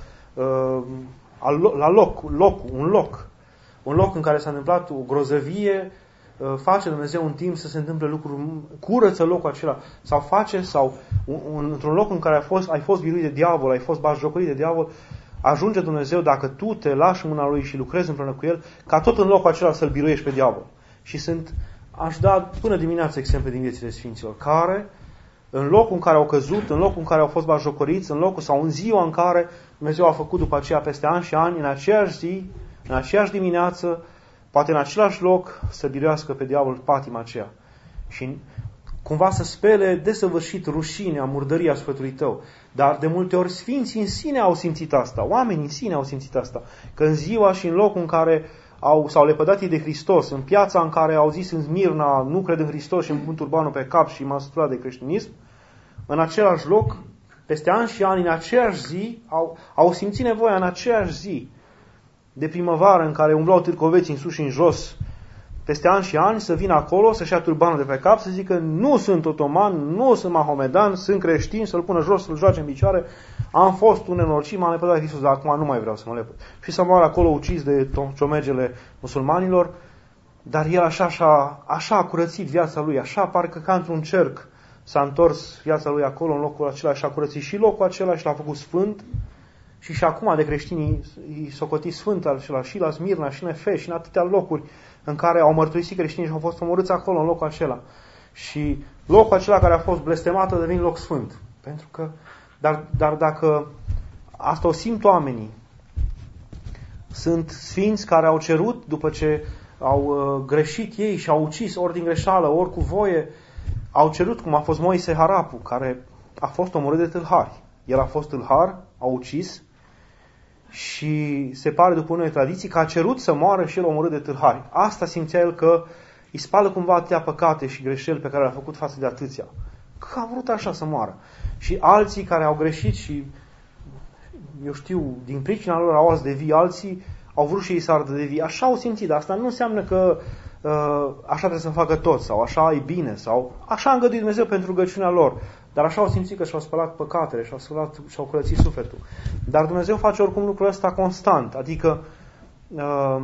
la loc, loc, un loc. Un loc în care s-a întâmplat o grozăvie, face Dumnezeu un timp să se întâmple lucruri, curăță locul acela, sau face, sau un, un, într-un loc în care ai fost, ai fost biruit de diavol, ai fost batjocorit de diavol, ajunge Dumnezeu, dacă tu te lași în mâna Lui și lucrezi împreună cu El, ca tot în locul acela să-L biruiești pe diavol. Și sunt, aș da până dimineață exemple din viețile Sfinților, care, în locul în care au căzut, în locul în care au fost batjocoriți, în locul sau în ziua în care Dumnezeu a făcut după aceea peste ani și ani, în aceeași zi, în aceeași dimineață, poate în același loc, să biruiască pe diavol patima aceea. Și cumva să spele desăvârșit rușinea, murdăria sufletului tău. Dar de multe ori Sfinții în sine au simțit asta, oamenii în sine au simțit asta. Că în ziua și în locul în care au, s-au lepădat ei de Hristos, în piața în care au zis în Smirna, nu cred în Hristos și îmi pun turbanul pe cap și m-am săturat de creștinism, în același loc, peste ani și ani, în aceeași zi, au, au simțit nevoia în aceeași zi de primăvară în care umblau târcoveții în sus și în jos, peste ani și ani, să vină acolo, să-și ia turbanul de pe cap, să zică nu sunt otoman, nu sunt mahomedan, sunt creștin, să-l pună jos, să-l joace în picioare, am fost un nenorocit, m-am lepădat de Hristos, dar acum nu mai vreau să mă lepăd. Și să moară acolo ucis de ciomegele musulmanilor, dar el așa, așa, așa a curățit viața lui, așa parcă ca într-un cerc s-a întors viața lui acolo, în locul acela și a curățit și locul acela și l-a făcut sfânt. Și și acum de creștinii îi socoti sfânt acela și la Smirna, și în Efes, și în atâtea locuri în care au mărturisit creștinii și au fost omorâți acolo, în locul acela. Și locul acela care a fost blestemat devine loc sfânt. Pentru că, dar, dar dacă asta o simt oamenii, sunt sfinți care au cerut, după ce au uh, greșit ei și au ucis ori din greșeală, ori cu voie, au cerut, cum a fost Moise Harapu, care a fost omorât de tâlhari. El a fost tâlhar, a ucis, și se pare după unele tradiții că a cerut să moară și el omorât de tâlhari. Asta simțea el că îi spală cumva atâtea păcate și greșeli pe care le-a făcut față de atâția. Că a vrut așa să moară. Și alții care au greșit și, eu știu, din pricina lor au ars de vii, alții au vrut și ei să ardă de vii. Așa au simțit, dar asta nu înseamnă că uh, așa trebuie să facă tot, sau așa e bine, sau așa a îngăduit Dumnezeu pentru rugăciunea lor. Dar așa au simțit că și-au spălat păcatele, și-au, spălat, și-au curățit sufletul. Dar Dumnezeu face oricum lucrul ăsta constant. Adică uh,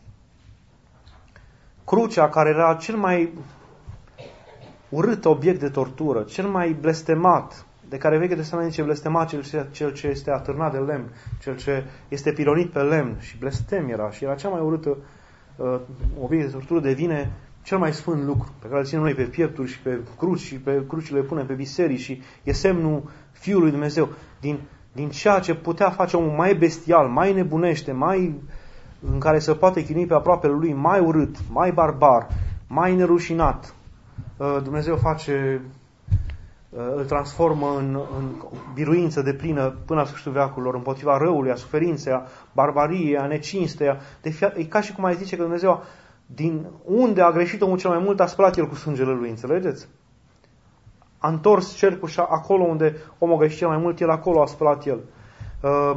crucea, care era cel mai urât obiect de tortură, cel mai blestemat, de care Vechiul Testament zice blestemat cel, cel ce este atârnat de lemn, cel ce este pironit pe lemn, și blestem era, și era cea mai urâtă uh, obiect de tortură, devine cel mai sfânt lucru pe care îl ținem noi pe piepturi și pe cruci și pe crucile le punem pe biserici și e semnul Fiului Dumnezeu. Din, din ceea ce putea face omul mai bestial, mai nebunește, mai în care să poate chinui pe aproapele lui, mai urât, mai barbar, mai nerușinat, Dumnezeu face, îl transformă în, în biruință de plină până la sfârșitul veacurilor, împotriva răului, a suferinței, a barbariei, a necinstei. E ca și cum ai zice că Dumnezeu, din unde a greșit omul cel mai mult, a spălat el cu sângele lui, înțelegeți? A întors cercul și acolo unde omul a greșit cel mai mult, el acolo a spălat el. Uh,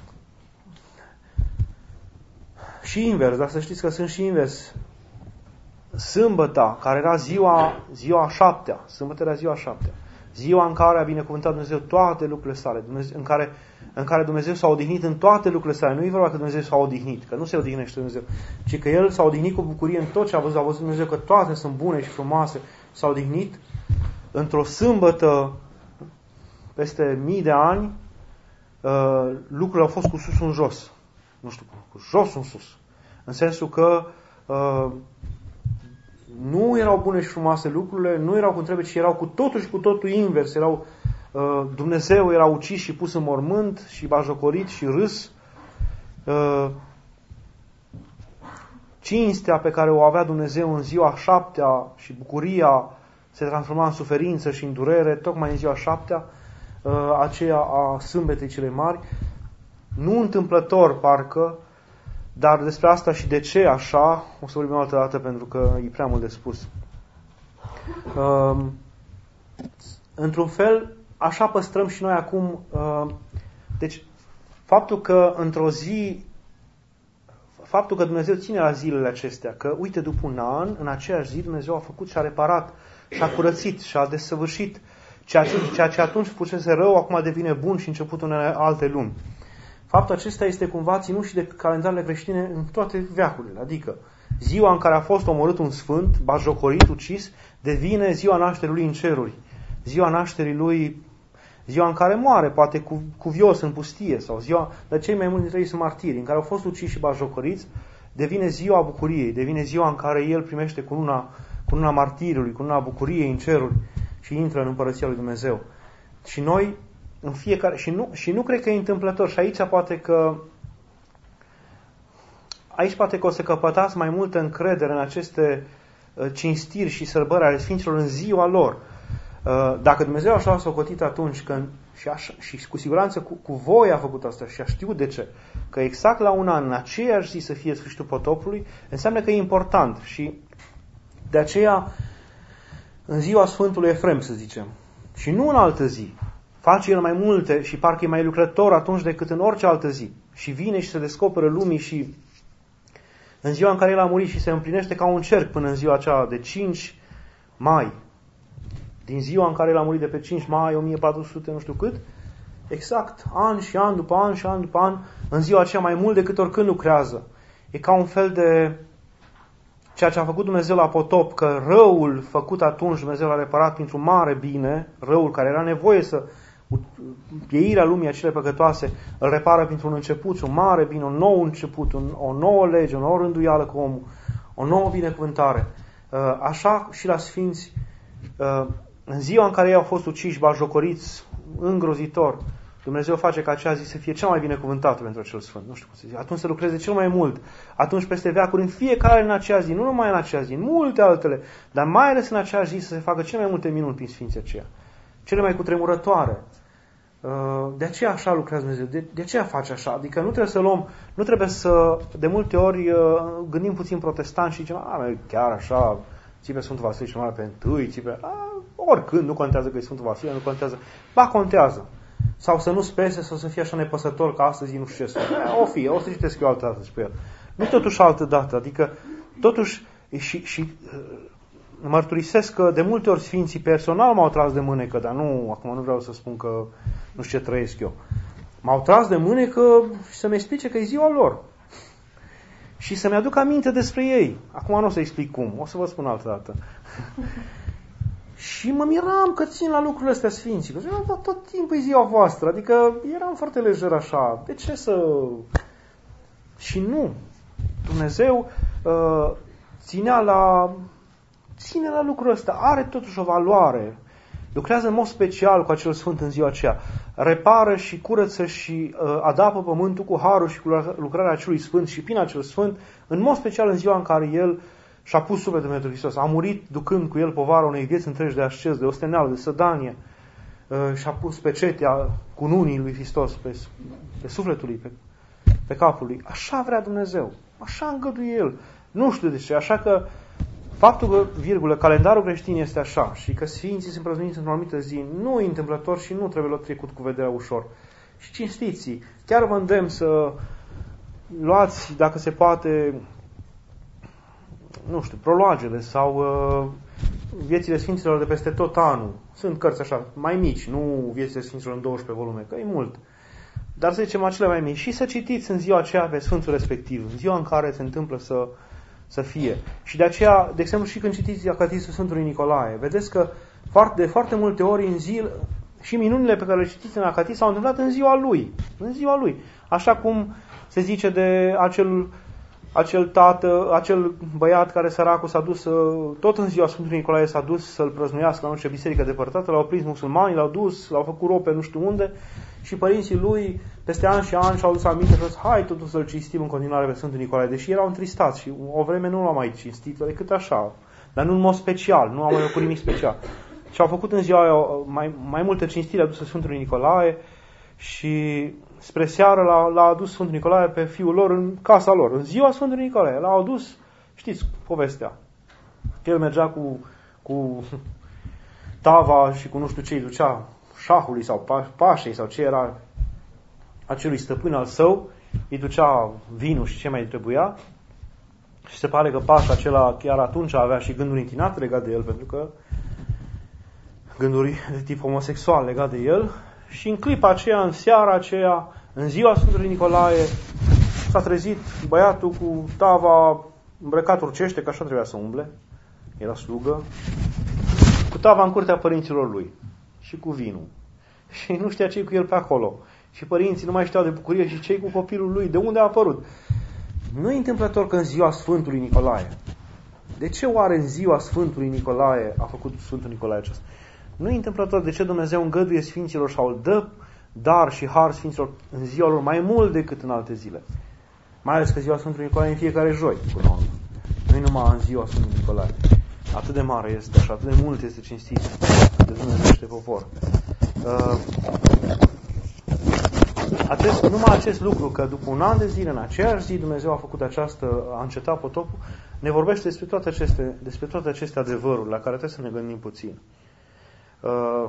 și invers, dar să știți că sunt și invers. Sâmbăta, care era ziua, ziua a șaptea, sâmbătă era ziua a șaptea, ziua în care a binecuvântat Dumnezeu toate lucrurile sale, Dumnezeu, în, care, în care Dumnezeu s-a odihnit în toate lucrurile sale. Nu e vorba că Dumnezeu s-a odihnit, că nu se odihnește Dumnezeu, ci că El s-a odihnit cu bucurie în tot ce a văzut. A văzut Dumnezeu că toate sunt bune și frumoase. S-a odihnit într-o sâmbătă peste mii de ani, uh, lucrurile au fost cu sus în jos. Nu știu cum, cu jos în sus. În sensul că uh, nu erau bune și frumoase lucrurile, nu erau cum trebuie, ci erau cu totul și cu totul invers. Erau, uh, Dumnezeu era ucis și pus în mormânt și bajocorit și râs. Uh, cinstea pe care o avea Dumnezeu în ziua șaptea și bucuria se transforma în suferință și în durere, tocmai în ziua șaptea, uh, aceea a sâmbetei cele mari. Nu întâmplător, parcă, dar despre asta și de ce așa, o să vorbim o altă dată pentru că e prea mult de spus. Uh, într-un fel, așa păstrăm și noi acum. Deci, faptul că într-o zi, faptul că Dumnezeu ține la zilele acestea, că, uite, după un an, în aceeași zi, Dumnezeu a făcut și a reparat, și a curățit, și a desăvârșit ceea ce, ceea ce atunci fusese rău, acum devine bun și începutul unei alte lumi. Faptul acesta este cumva ținut și de calendarele creștine în toate veacurile, adică ziua în care a fost omorât un sfânt, batjocorit, ucis, devine ziua nașterii lui în ceruri. Ziua nașterii lui, ziua în care moare, poate cu, cuvios în pustie, sau ziua, dar cei mai mulți dintre ei sunt martiri, în care au fost uciși și batjocoriți, devine ziua bucuriei, devine ziua în care el primește cununa, cununa martirului, cununa bucuriei în ceruri și intră în împărăția lui Dumnezeu. Și noi, în fiecare, și nu, și nu cred că e întâmplător, și aici poate că Aici poate că o să căpătați mai multă încredere în aceste cinstiri și sărbări ale Sfinților în ziua lor. Dacă Dumnezeu așa a socotit atunci, când, și, așa, și cu siguranță cu, cu voi a făcut asta și a știut de ce, că exact la un an, în aceeași zi să fie sfârșitul potopului, înseamnă că e important. Și de aceea, în ziua Sfântului Efrem, să zicem, și nu în altă zi, face el mai multe și parcă e mai lucrător atunci decât în orice altă zi. Și vine și se descoperă lumii și în ziua în care el a murit și se împlinește ca un cerc până în ziua aceea de cinci mai. Din ziua în care el a murit de pe cinci mai o mie patru sute nu știu cât, exact, an și an după an și an după an, în ziua aceea mai mult decât oricând lucrează. E ca un fel de ceea ce a făcut Dumnezeu la potop, că răul făcut atunci Dumnezeu l-a reparat printr-un mare bine, răul care era nevoie să pieirea lumii acele păcătoase, îl repară printr-un început, un mare bine, un nou început, un, o nouă lege, o nouă rânduială cu omul, o nouă binecuvântare. Așa și la Sfinți, în ziua în care ei au fost uciși, batjocoriți, îngrozitor, Dumnezeu face ca acea zi să fie cea mai binecuvântată pentru acel Sfânt. Nu știu cum să zic. Atunci să lucreze cel mai mult. Atunci peste veacuri, în fiecare în acea zi, nu numai în acea zi, în multe altele, dar mai ales în acea zi să se facă cele mai multe minuni prin Sfinții aceia. Cele mai cutremurătoare. De aceea așa lucrează Dumnezeu. De, de aceea face așa. Adică nu trebuie să luăm, nu trebuie să, de multe ori, gândim puțin protestant și zicem, a, chiar așa, ții pe Sfântul Vasile și mai pe întâi, ții pe, a, oricând, nu contează că e Sfântul Vasile, nu contează. Ba, contează. Sau să nu spese sau să fie așa nepăsător ca astăzi nu știu ce să o fie, o să citesc eu altă dată despre el. Nu totuși altă dată, adică totuși și, și mărturisesc că de multe ori Sfinții personal m-au tras de mânecă, dar nu, acum nu vreau să spun că nu știu ce trăiesc eu. M-au tras de mânecă și să-mi explice că e ziua lor. Și să-mi aduc aminte despre ei. Acum nu o să explic cum, o să vă spun altă dată. Și mă miram că țin la lucrurile astea Sfinții. Că ziceam, dar tot timpul e ziua voastră. Adică eram foarte lejer așa. De ce să... Și nu. Dumnezeu uh, ținea la... ține la lucrul ăsta. Are totuși o valoare. Lucrează în mod special cu acel Sfânt în ziua aceea. Repară și curăță și uh, adapă pământul cu harul și cu lucrarea acelui Sfânt și prin acel Sfânt, în mod special în ziua în care El și-a pus sufletul pentru Hristos. A murit ducând cu El povara unei vieți întregi de ascez, de osteneală, de sădanie. Uh, și-a pus pecetea cununii lui Hristos pe, pe sufletul lui, pe, pe capul lui. Așa vrea Dumnezeu. Așa îngăduie El. Nu știu de ce. Așa că faptul că, virgulă, calendarul creștin este așa și că Sfinții sunt prăznuiți într-o anumită zi nu e întâmplător și nu trebuie luat trecut cu vederea ușor. Și cinstiții. Chiar vă îndemn să luați, dacă se poate, nu știu, prologele sau uh, viețile Sfinților de peste tot anul. Sunt cărți așa, mai mici, nu viețile Sfinților în douăsprezece volume, că e mult. Dar să zicem acele mai mici și să citiți în ziua aceea pe Sfântul respectiv, în ziua în care se întâmplă să să fie. Și de aceea, de exemplu, și când citiți Acatistul Sfântului Nicolae, vedeți că foarte, de foarte multe ori în zi, și minunile pe care le citiți în Acatis s-au întâmplat în ziua lui. În ziua lui. Așa cum se zice de acel, acel tată, acel băiat care săracul s-a dus, tot în ziua Sfântului Nicolae s-a dus să-l prăznuiască la nu știu ce biserică depărtată, l-au prins musulmani, l-au dus, l-au făcut rope nu știu unde, și părinții lui, peste ani și ani, și-au dus aminte și au zis, hai totuși să-l cinstim în continuare pe Sfântul Nicolae, deși erau întristați și o vreme nu l-au mai cinstit, decât așa, dar nu în mod special, nu au mai făcut nimic special. Și au făcut în ziua aia mai, mai multă cinstire adusă Sfântului Nicolae și spre seară l-a, l-a adus Sfântul Nicolae pe fiul lor în casa lor, în ziua Sfântului Nicolae. L-a adus, știți povestea, că el mergea cu, cu tava și cu nu știu ce îi ducea șahului sau pașei sau ce era acelui stăpân al său, îi ducea vinul și ce mai trebuia. Și se pare că pașa acela chiar atunci avea și gânduri întinate legate de el, pentru că gânduri de tip homosexual legate de el. Și în clipa aceea, în seara aceea, în ziua Sfântului Nicolae, s-a trezit băiatul cu tava îmbrăcat urcește, că așa trebuia să umble, era slugă, cu tava în curtea părinților lui și cu vinul. Și nu știa ce cu el pe acolo. Și părinții nu mai știau de bucurie și cei cu copilul lui, de unde a apărut. Nu e întâmplător că în ziua Sfântului Nicolae. De ce oare în ziua Sfântului Nicolae a făcut Sfântul Nicolae acesta? Nu e întâmplător de ce Dumnezeu îngăduie Sfinților sau îl dă dar și har Sfinților în ziua lor mai mult decât în alte zile. Mai ales că ziua Sfântului Nicolae e în fiecare joi, până la urmă. Nu numai în ziua Sfântului Nicolae. Atât de mare este și atât de mult este cinstit de Dumnezeiește popor. Uh, acest, numai acest lucru, că după un an de zile, în aceeași zi, Dumnezeu a făcut această, a încetat potopul, ne vorbește despre toate aceste, despre toate aceste adevăruri la care trebuie să ne gândim puțin. Uh,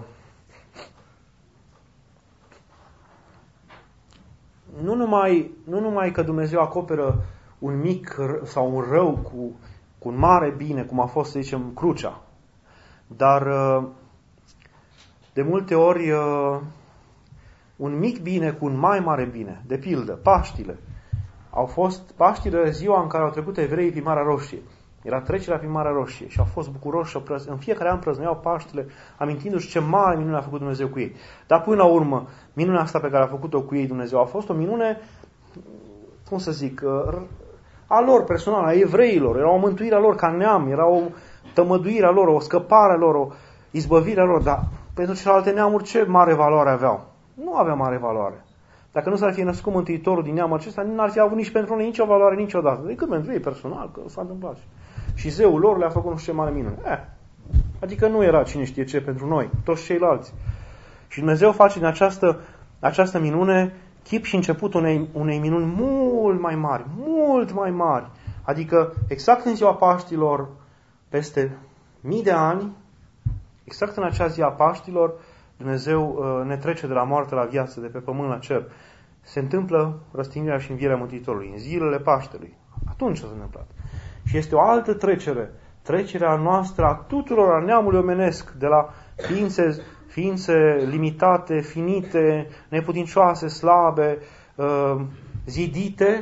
nu, numai, nu numai că Dumnezeu acoperă un mic sau un rău cu, cu un mare bine, cum a fost, să zicem, crucea, dar uh, de multe ori uh, un mic bine cu un mai mare bine. De pildă, Paștile. Au fost Paștile ziua în care au trecut evreii prin Marea Roșie. Era trecerea prin Marea Roșie și au fost bucuroși și în fiecare an prăznuiau Paștile, amintindu-și ce mare minune a făcut Dumnezeu cu ei. Dar până la urmă, minunea asta pe care a făcut-o cu ei Dumnezeu a fost o minune, cum să zic, a lor personală, a evreilor. Era o mântuire a lor ca neam, era o tămăduire a lor, o scăpare a lor, o izbăvire a lor. Dar pentru celelalte neamuri ce mare valoare aveau? Nu avea mare valoare. Dacă nu s-ar fi născut Mântuitorul din neamul acesta, nu ar fi avut nici pentru noi nicio valoare niciodată. Decât pentru ei personal, că s-a întâmplat. Și zeul lor le-a făcut nu știu ce mare minune. Eh, adică nu era cine știe ce pentru noi, toți ceilalți. Și Dumnezeu face din această, această minune chip și început unei, unei minuni mult mai mari, mult mai mari. Adică exact în ziua Paștilor, peste mii de ani, exact în acea zi a Paștilor, Dumnezeu ne trece de la moarte la viață, de pe pământ la cer. Se întâmplă răstignirea și învierea Mântuitorului, în zilele Paștelui. Atunci s-a întâmplat. Și este o altă trecere, trecerea noastră a tuturor, a neamului omenesc, de la ființe, ființe limitate, finite, neputincioase, slabe, zidite,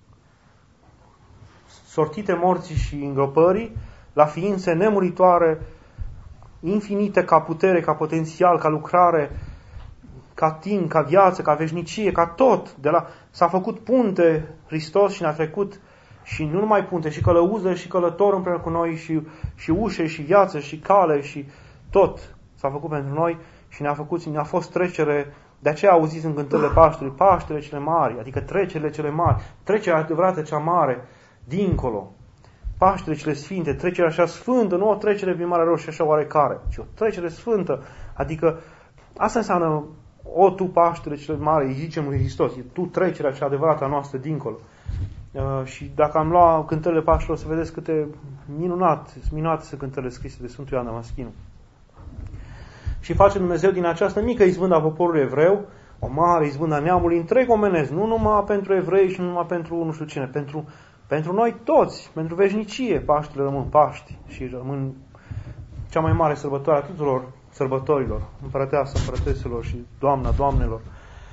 sortite morții și îngropării, la ființe nemuritoare, infinite ca putere, ca potențial, ca lucrare, ca timp, ca viață, ca veșnicie, ca tot. De la, s-a făcut punte Hristos și ne-a trecut și nu numai punte, și călăuză și călător împreună cu noi și, și ușe și viață și cale și tot s-a făcut pentru noi și ne-a făcut, ne-a fost trecere. De aceea auziți în cântările Paștelui, Paștele cele mari, adică trecerile cele mari, trecerea adevărată cea mare, dincolo. Paștele cele sfinte, trecerea așa sfântă, nu o trecere prin Marea Roșie așa oarecare, ci o trecere sfântă. Adică asta înseamnă, o, tu Paștele cele mari, îi zicem lui Hristos, tu trecerea cea adevărată a noastră dincolo. Uh, și dacă am luat cântările Paștelor, să vedeți câte minunat, minunate sunt cântările scrise de Sfântul Ioan Damaschinu. Și face Dumnezeu din această mică izbândă a poporului evreu, o mare izbândă a neamului întreg omenesc, nu numai pentru evrei și nu numai pentru nu știu cine, pentru Pentru noi toți, pentru veșnicie, Paștele rămân Paști și rămân cea mai mare sărbătoare a tuturor sărbătorilor, împărăteasa împărăteselor și doamna doamnelor.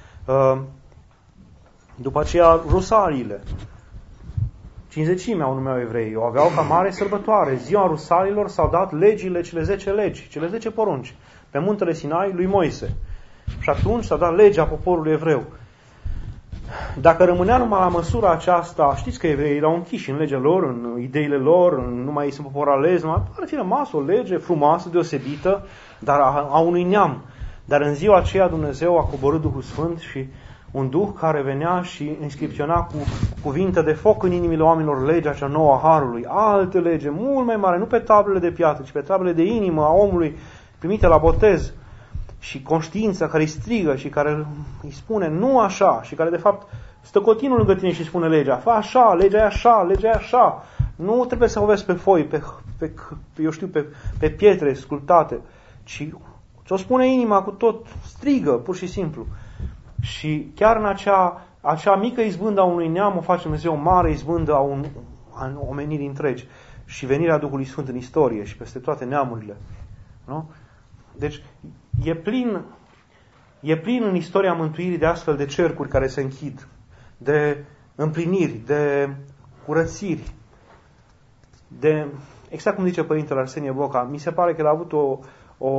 După aceea, Rusaliile, cinzecimea o numeau evrei, o aveau ca mare sărbătoare. Ziua Rusalilor s-au dat legile, cele zece legi, cele zece porunci, pe muntele Sinai lui Moise. Și atunci s-a dat legea poporului evreu. Dacă rămânea numai la măsura aceasta, știți că evreii erau închiși în legea lor, în ideile lor, în, nu mai sunt popor ales, numai, ar fi rămas o lege frumoasă, deosebită, dar a, a unui neam. Dar în ziua aceea Dumnezeu a coborât Duhul Sfânt și un Duh care venea și inscripționa cu cuvinte de foc în inimile oamenilor legea cea nouă a Harului. Altă lege, mult mai mare, nu pe tablele de piatră, ci pe tablele de inimă a omului primite la botez. Și conștiința care îi strigă și care îi spune nu așa și care de fapt stă continuu lângă tine și spune legea. Fă așa, legea e așa, legea e așa. Nu trebuie să o vezi pe foi, pe, pe, pe, eu știu, pe, pe pietre sculptate, ci Ce o spune inima cu tot, strigă, pur și simplu. Și chiar în acea, acea mică izbândă a unui neam o face Dumnezeu o mare izbândă a, un, a omenirii întregi. Și venirea Duhului Sfânt în istorie și peste toate neamurile. Nu? Deci e plin, e plin în istoria mântuirii de astfel de cercuri care se închid, de împliniri, de curățiri, de, exact cum zice Părintele Arsenie Boca, mi se pare că el a avut o, o,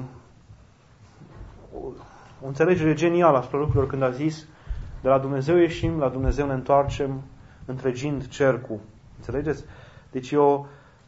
o înțelegere genială asupra lucrurilor când a zis: de la Dumnezeu ieșim, la Dumnezeu ne întoarcem, întregind cercul. Înțelegeți? Deci eu,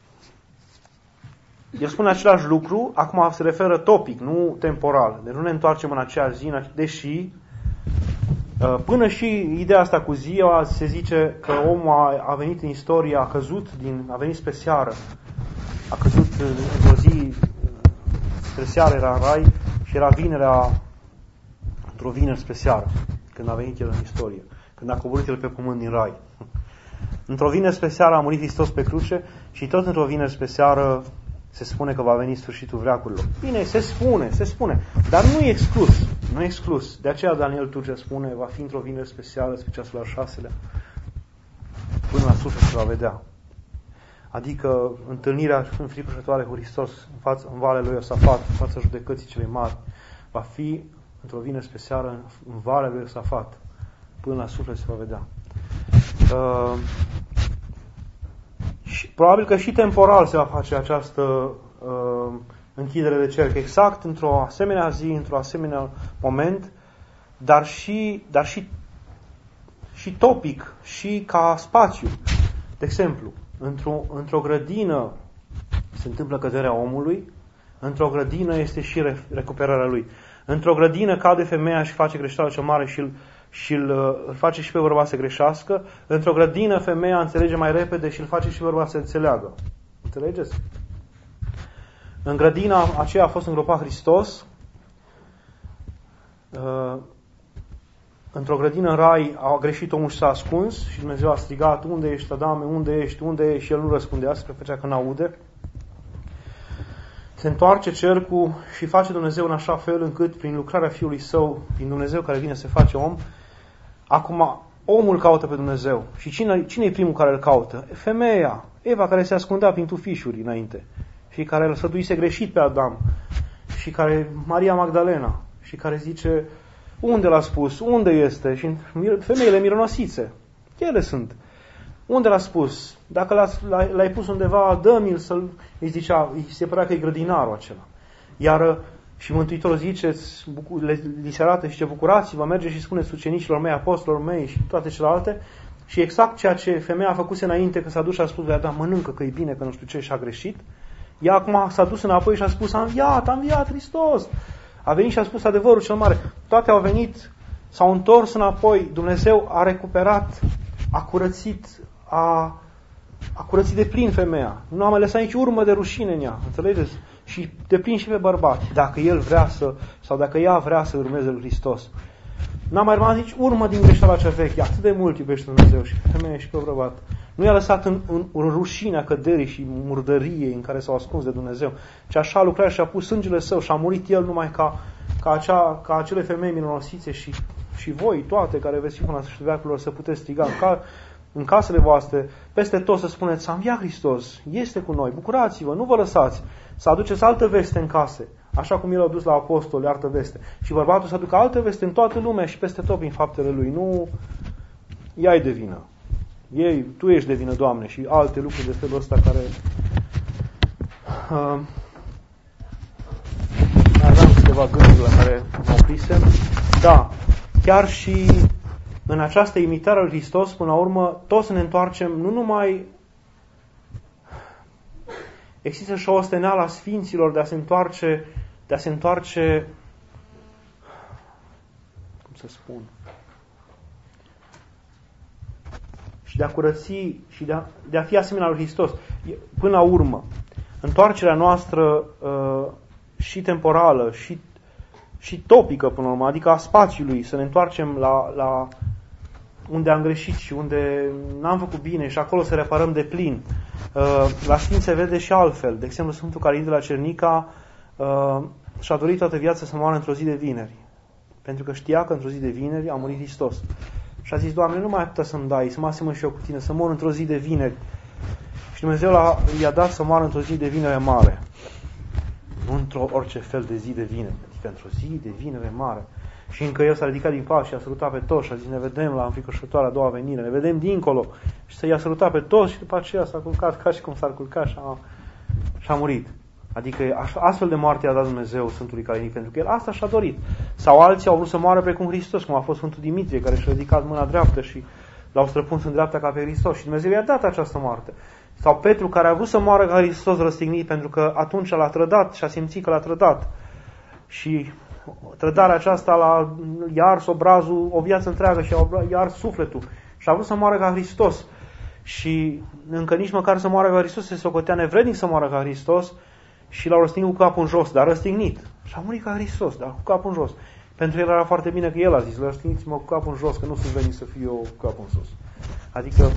el spune același lucru, acum se referă topic, nu temporal. Deci nu ne întoarcem în acea zi, deși până și ideea asta cu ziua se zice că omul a, a venit în istorie, a căzut, din, a venit spre seară, a căzut într-o zi, spre seară era în rai și era vinerea, într-o vineri spre seară, când a venit el în istorie, când a coborât el pe pământ din rai. Într-o vineri spre seară a murit Hristos pe cruce și tot într-o vineri spre seară se spune că va veni sfârșitul veacurilor. Bine, se spune, se spune, dar nu e exclus, nu e exclus. De aceea Daniel Turcea spune, va fi într-o vineri spre seară, spre ceasul al șaselea, până la suflet se va vedea. Adică întâlnirea înfricoșătoare cu Hristos în, față, în Valea lui Iosafat, în fața judecății cele mari, va fi într-o vineri spre seară în Valea lui Iosafat, până la suflet se va vedea. Uh, și probabil că și temporal se va face această uh, închidere de cerc, exact într-o asemenea zi, într-o asemenea moment, dar și, dar și, și topic, și ca spațiu. De exemplu, într-o, într-o grădină se întâmplă căderea omului, într-o grădină este și recuperarea lui. Într-o grădină cade femeia și face greșeala cea mare și îl și îl, îl face și pe bărbat să greșească. Într-o grădină femeia înțelege mai repede și îl face și pe bărbat să înțeleagă. Înțelegeți? În grădina aceea a fost îngropat Hristos. Într-o grădină în rai a greșit omul și s-a ascuns și Dumnezeu a strigat: unde ești, Adame, unde ești, unde ești? Și el nu răspundea, se prefăcea că n-aude. Se întoarce cercul și face Dumnezeu în așa fel încât prin lucrarea Fiului Său, prin Dumnezeu care vine să se face om, acum omul caută pe Dumnezeu. Și cine, cine e primul care îl caută? Femeia, Eva, care se ascundea prin tufișuri înainte și care îl sfătuise greșit pe Adam și care, Maria Magdalena, și care zice: unde l-a spus? Unde este? Și femeile mironosițe, ele sunt. Unde l-a spus? Dacă l-a, l-ai pus undeva, dă-mi-l să-l... Îi zicea, îi se părea că e grădinarul acela. Iar și Mântuitorul zice, li se arată și ce bucurați-vă, merge și spuneți ucenicilor mei, apostolilor mei și toate celelalte. Și exact ceea ce femeia a făcut înainte, că s-a dus și a spus lui Adam, mănâncă că e bine, că nu știu ce, și a greșit. Ea acum s-a dus înapoi și a spus, a înviat, a înviat Hristos. A venit și a spus adevărul cel mare. Toate au venit, s-au întors înapoi. Dumnezeu a recuperat, a curățit, a, a curățit de plin femeia. Nu a mai lăsat nici urmă de rușine în ea. Înțelegeți? Și de plin și pe bărbat. Dacă el vrea să, sau dacă ea vrea să urmeze lui Hristos. N-a mai rămas nici urmă din greșeala cea veche. Atât de mult iubește Dumnezeu și pe femeie și pe bărbat. Nu i-a lăsat în, în, în rușinea căderii și murdăriei în care s-au ascuns de Dumnezeu, ci așa a lucrat și a pus sângele său și a murit el numai ca, ca, acea, ca acele femei mironosițe și, și voi toate care veți fi până la sfârșitul veacurilor să puteți striga în, ca, în casele voastre, peste tot să spuneți, s-a înviat Hristos, este cu noi, bucurați-vă, nu vă lăsați, să aduceți altă veste în case, așa cum el a dus la apostoli, altă veste. Și bărbatul să aducă altă veste în toată lumea și peste tot prin faptele lui. Nu ia-i de vină. Ei, tu ești de vină, Doamne, și alte lucruri de felul ăsta care... Uh, aveam câteva gânduri la care mă oprisem. Da, chiar și în această imitare a lui Hristos, până la urmă, toți să ne întoarcem, nu numai... Există și o osteneală a Sfinților de a se întoarce, de a se întoarce, cum să spun... și de a curăți și de a, de a fi asemenea lui Hristos. Până la urmă, întoarcerea noastră uh, și temporală și, și topică până la urmă, adică a spațiului, să ne întoarcem la, la unde am greșit și unde n-am făcut bine și acolo să reparăm de plin. Uh, la Sfinți se vede și altfel. De exemplu, Sfântul Carin de la Cernica uh, și-a dorit toată viața să moară într-o zi de vineri. Pentru că știa că într-o zi de vineri a murit Hristos. Și a zis, Doamne, nu mai ai putea să-mi dai, să mă asemăn și eu cu tine, să mor într-o zi de vineri. Și Dumnezeu l-a, i-a dat să moară într-o zi de vinere mare. Nu într-o orice fel de zi de vinere, adică într-o zi de vinere mare. Și încă el s-a ridicat din pas și a sărutat pe toți și a zis, ne vedem la înfricoșătoarea a doua venire, ne vedem dincolo. Și să i-a sărutat pe toți și după aceea s-a culcat ca și cum s-ar culca și a, și a murit. Adică astfel de moarte i-a dat Dumnezeu Sfântului Calinic, pentru că el asta și-a dorit. Sau alții au vrut să moară precum Hristos, cum a fost Sfântul Dimitrie, care și-a ridicat mâna dreaptă și l-au străpuns în dreapta ca pe Hristos. Și Dumnezeu i-a dat această moarte. Sau Petru, care a vrut să moară ca Hristos răstignit, pentru că atunci l-a trădat și a simțit că l-a trădat. Și trădarea aceasta l-a i-a ars obrazul o viață întreagă și i-a ars sufletul. Și a vrut să moară ca Hristos. Și încă nici măcar să moară ca Hristos se socotea nevrednic să moară ca Hristos și l-au răstignit cu capul în jos, dar răstignit. Și a murit ca Hristos, dar cu capul în jos. Pentru el era foarte bine că el a zis, răstigniți-mă cu capul în jos, că nu sunt venit să fiu eu cu capul în sus. Adică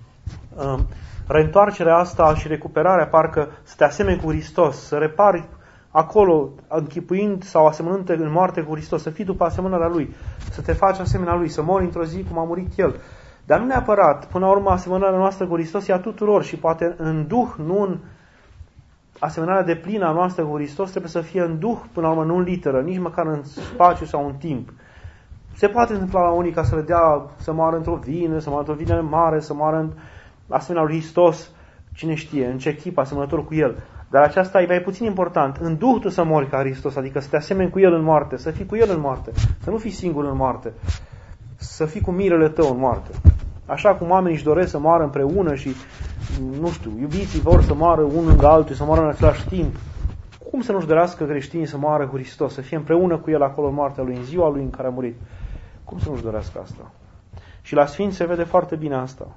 um, reîntoarcerea asta și recuperarea, parcă să te asemeni cu Hristos, să repari acolo, închipuind sau asemănând în moarte cu Hristos, să fii după asemănarea Lui, să te faci asemenea Lui, să mori într-o zi cum a murit El. Dar nu neapărat, până la urmă, asemănarea noastră cu Hristos e a tuturor și poate în duh, nu în asemănarea de plină a noastră cu Hristos, trebuie să fie în duh, până la urmă, nu în literă, nici măcar în spațiu sau în timp. Se poate întâmpla la unii ca să le dea să moară într-o vină, să moară într-o vină mare, să moară în asemenea lui Hristos, cine știe, în ce chip asemănător cu El. Dar aceasta e mai puțin important. În Duh tu să mori ca Hristos, adică să te asemeni cu El în moarte, să fii cu El în moarte, să nu fii singur în moarte, să fii cu mirele tău în moarte. Așa cum oamenii își doresc să moară împreună și, nu știu, iubiții vor să moară unul lângă altul, să moară în același timp. Cum să nu-și dorească creștinii să moară cu Hristos, să fie împreună cu El acolo în moartea Lui, în ziua Lui în care a murit? Cum să nu-și dorească asta? Și la Sfinți se vede foarte bine asta.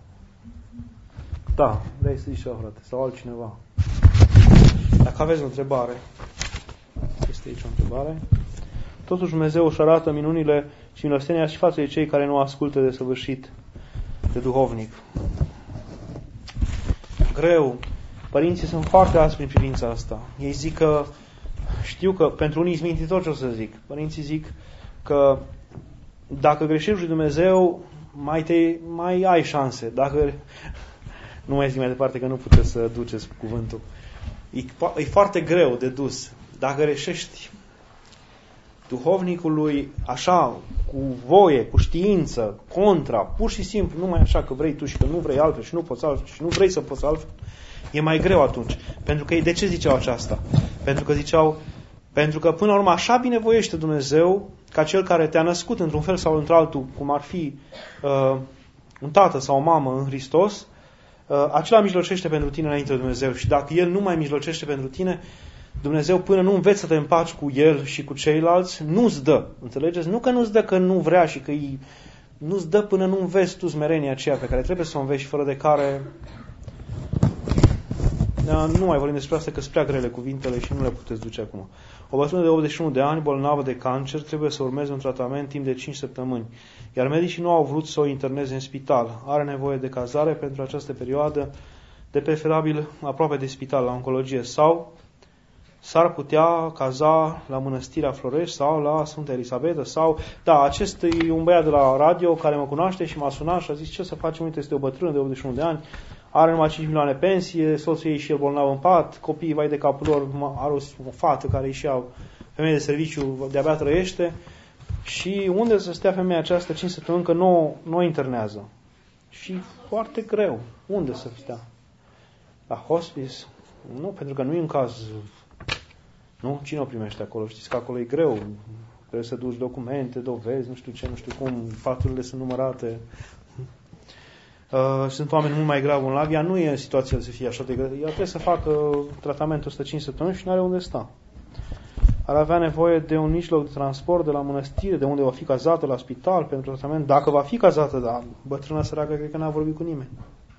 Da, vrei să zici ceva, frate, sau altcineva. Dacă aveți o întrebare, este aici o întrebare. Totuși Dumnezeu își arată minunile și milostenia și față de cei care nu ascultă de săvârșit de duhovnic. Greu. Părinții sunt foarte aspri în privința asta. Ei zic că, știu că pentru unii smintitori ce o să zic, părinții zic că dacă greșești lui Dumnezeu, mai, te, mai ai șanse. Dacă, nu mai zic mai departe că nu puteți să duceți cuvântul. E, e foarte greu de dus. Dacă greșești duhovnicului așa, cu voie, cu știință, contra, pur și simplu, numai așa că vrei tu și că nu vrei altfel și nu poți altfel și nu vrei să poți altfel, e mai greu atunci. Pentru că de ce ziceau aceasta? Pentru că ziceau, pentru că până la urmă așa binevoiește Dumnezeu ca cel care te-a născut într-un fel sau într-altul, cum ar fi uh, un tată sau o mamă în Hristos, uh, acela mijlocește pentru tine înainte de Dumnezeu. Și dacă El nu mai mijlocește pentru tine, Dumnezeu, până nu înveți să te împaci cu El și cu ceilalți, nu-ți dă. Înțelegeți? Nu că nu-ți dă că nu vrea și că îi... nu-ți dă până nu înveți tu smerenia aceea pe care trebuie să o înveți și fără de care... Nu mai vorbim despre asta, că sunt prea grele cuvintele și nu le puteți duce acum. O bătrână de optzeci și unu de ani, bolnavă de cancer, trebuie să urmeze un tratament timp de cinci săptămâni. Iar medicii nu au vrut să o interneze în spital. Are nevoie de cazare pentru această perioadă, de preferabil aproape de spital, la oncologie. Sau s-ar putea caza la Mănăstirea Florești sau la Sfânta Elisabeta sau... Da, acest e un băiat de la radio care mă cunoaște și m-a sunat și a zis ce să facem, uite, este o bătrână de optzeci și unu de ani, are numai cinci milioane pensie, soțul ei și el bolnav în pat, copiii vai de capul lor, are o fată care e și ea femeie de serviciu, de-abia trăiește. Și unde să stea femeia aceasta cinci săptămâni că nu, nu o internează? Și foarte greu. Unde să stea? La hospice? Nu, pentru că nu e un caz... Nu? Cine o primește acolo? Știți că acolo e greu. Trebuie să duci documente, dovezi, nu știu ce, nu știu cum, paturile sunt numărate. Uh, sunt oameni mult mai gravi în Lavia, nu e situația să fie așa de greu. Ea trebuie să facă tratamentul o sută cinci săptămâni și nu are unde sta. Ar avea nevoie de un mijloc de transport de la mănăstire, de unde va fi cazată la spital pentru tratament. Dacă va fi cazată, dar bătrâna săracă cred că n-a vorbit cu nimeni.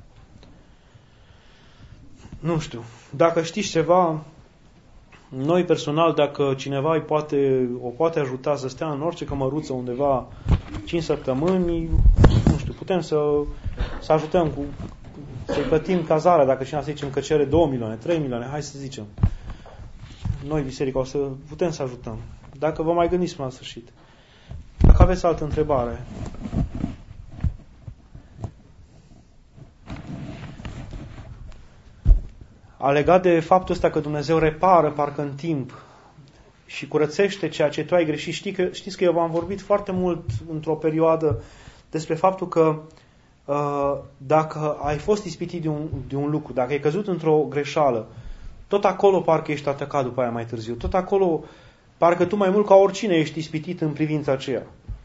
Nu știu. Dacă știți ceva, noi personal, dacă cineva îi poate, o poate ajuta să stea în orice cămăruță undeva cinci săptămâni, nu știu, putem să, să ajutăm cu, să-i plătim cazarea, dacă cineva să zicem că cere două milioane, trei milioane, hai să zicem. noi, biserica, o să putem să ajutăm. Dacă vă mai gândiți până la sfârșit. Dacă aveți altă întrebare. A legat de faptul ăsta că Dumnezeu repară parcă în timp și curățește ceea ce tu ai greșit. Știi că, știți că eu v-am vorbit foarte mult într-o perioadă despre faptul că uh, dacă ai fost ispitit de un, de un lucru, dacă ai căzut într-o greșeală, tot acolo parcă ești atacat după aia mai târziu. Tot acolo parcă tu mai mult ca oricine ești ispitit în privința aceea.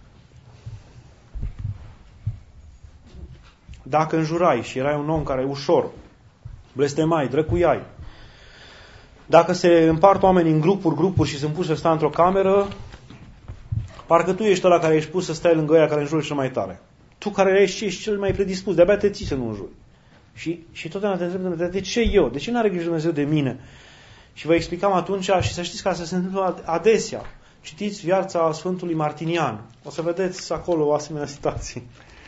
Dacă înjurai și erai un om care ușor blestemai, drăcuiai, dacă se împart oamenii în grupuri, grupuri și sunt puși să stai într-o cameră, parcă tu ești ăla care ești pus să stai lângă ăia care înjuri cel mai tare. Tu care ești, ești cel mai predispus, de-abia te ții să nu înjuri. Și, și totdeauna te întreb, de ce eu? De ce nu are grijă Dumnezeu de mine? Și vă explicam atunci, și să știți că asta se întâmplă adesea. Citiți viața Sfântului Martinian. O să vedeți acolo o asemenea situație.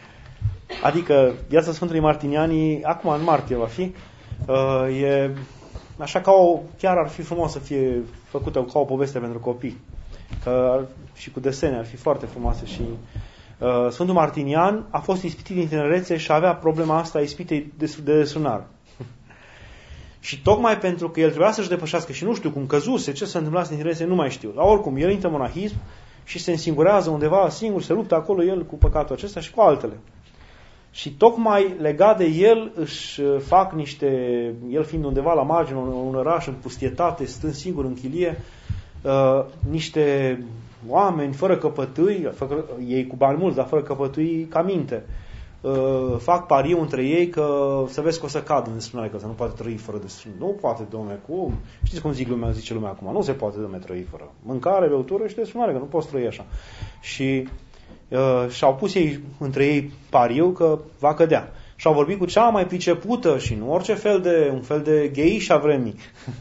Adică viața Sfântului Martinian, acum în martie va fi, e așa ca o, chiar ar fi frumos să fie făcută ca o poveste pentru copii. Că, și cu desene ar fi foarte frumoase. Și uh, Sfântul Martinian a fost ispitit din tinerețe și avea problema asta ispitei de, de desunare. Și tocmai pentru că el trebuia să-și depășească și nu știu cum căzuse, ce se întâmplase din tinerețe, nu mai știu. Dar oricum, el intră în monahism și se însingurează undeva singur, se luptă acolo el cu păcatul acesta și cu altele. Și tocmai legat de el își fac niște, el fiind undeva la marginea unui oraș în pustietate, stând singur în chilie, uh, niște oameni fără căpătâi, fără, ei cu bani mulți, dar fără căpătâi ca minte, uh, fac pariu între ei că să vezi că o să cadă în desfrânare, că să nu poate trăi fără desfrânare. Nu poate, dom'le, cum? Știți cum zic lumea, zice lumea acum, nu se poate, dom'le, trăi fără mâncare, băutură și desfrânare, că nu poți trăi așa. Și Uh, și-au pus ei între ei pariu că va cădea. Și-au vorbit cu cea mai pricepută și nu orice fel de, un fel de gheiș a vremii,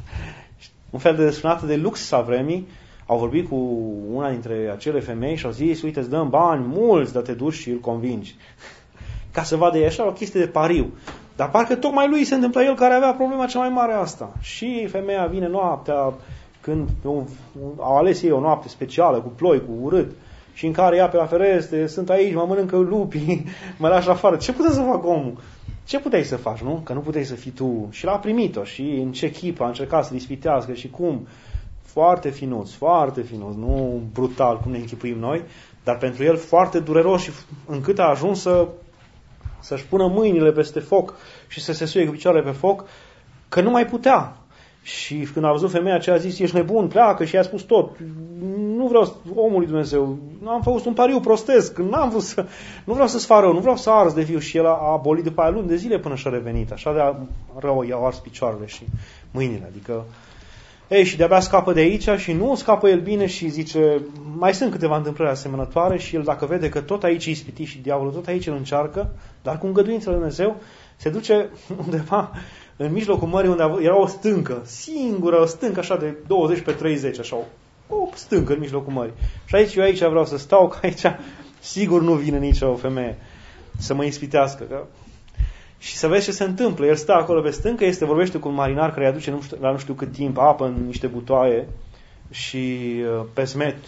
un fel de desfrânată de lux a vremii. Au vorbit cu una dintre acele femei și au zis, uite, îți dăm bani mulți, dar te duci și îl convingi. Ca să vadă, e așa o chestie de pariu. Dar parcă tocmai lui se întâmplă el care avea problema cea mai mare asta. Și femeia vine noaptea, când au ales ei o noapte specială, cu ploi, cu urât, și în care ia pe la ferestre, sunt aici, mă mănâncă lupii, mă lași afară. Ce putea să fac omul? Ce puteai să faci, nu? Că nu puteai să fii tu. Și l-a primit-o și în ce chip a încercat să dispitească și cum. Foarte finuț, foarte finuț, nu brutal cum ne închipuim noi, dar pentru el foarte dureros și încât a ajuns să, să-și pună mâinile peste foc și să se suie cu picioarele pe foc, că nu mai putea. Și când a văzut femeia aceea, a zis, ești nebun, pleacă, și i-a spus tot. Nu vreau, omul lui Dumnezeu, am făcut un pariu prostesc, n-am vrut să, nu vreau să-ți fac rău, nu vreau să arzi de viu. Și el a abolit după aia luni de zile până și-a revenit. Așa de rău i-au ars picioarele și mâinile. Adică, ei, și de-abia scapă de aici și nu scapă el bine și zice, mai sunt câteva întâmplări asemănătoare și el dacă vede că tot aici e ispitit și diavolul tot aici îl încearcă, dar cu îngăduința lui Dumnezeu, se duce undeva în mijlocul mării unde era o stâncă, singură o stâncă așa de douăzeci pe treizeci, așa, o stâncă în mijlocul mării. Și aici, eu aici vreau să stau, că aici sigur nu vine nicio femeie să mă ispitească. Că... Și să vezi ce se întâmplă. El stă acolo pe stâncă, este, vorbește cu un marinar care îi aduce nu știu, la nu știu cât timp apă în niște butoaie și uh, pesmet,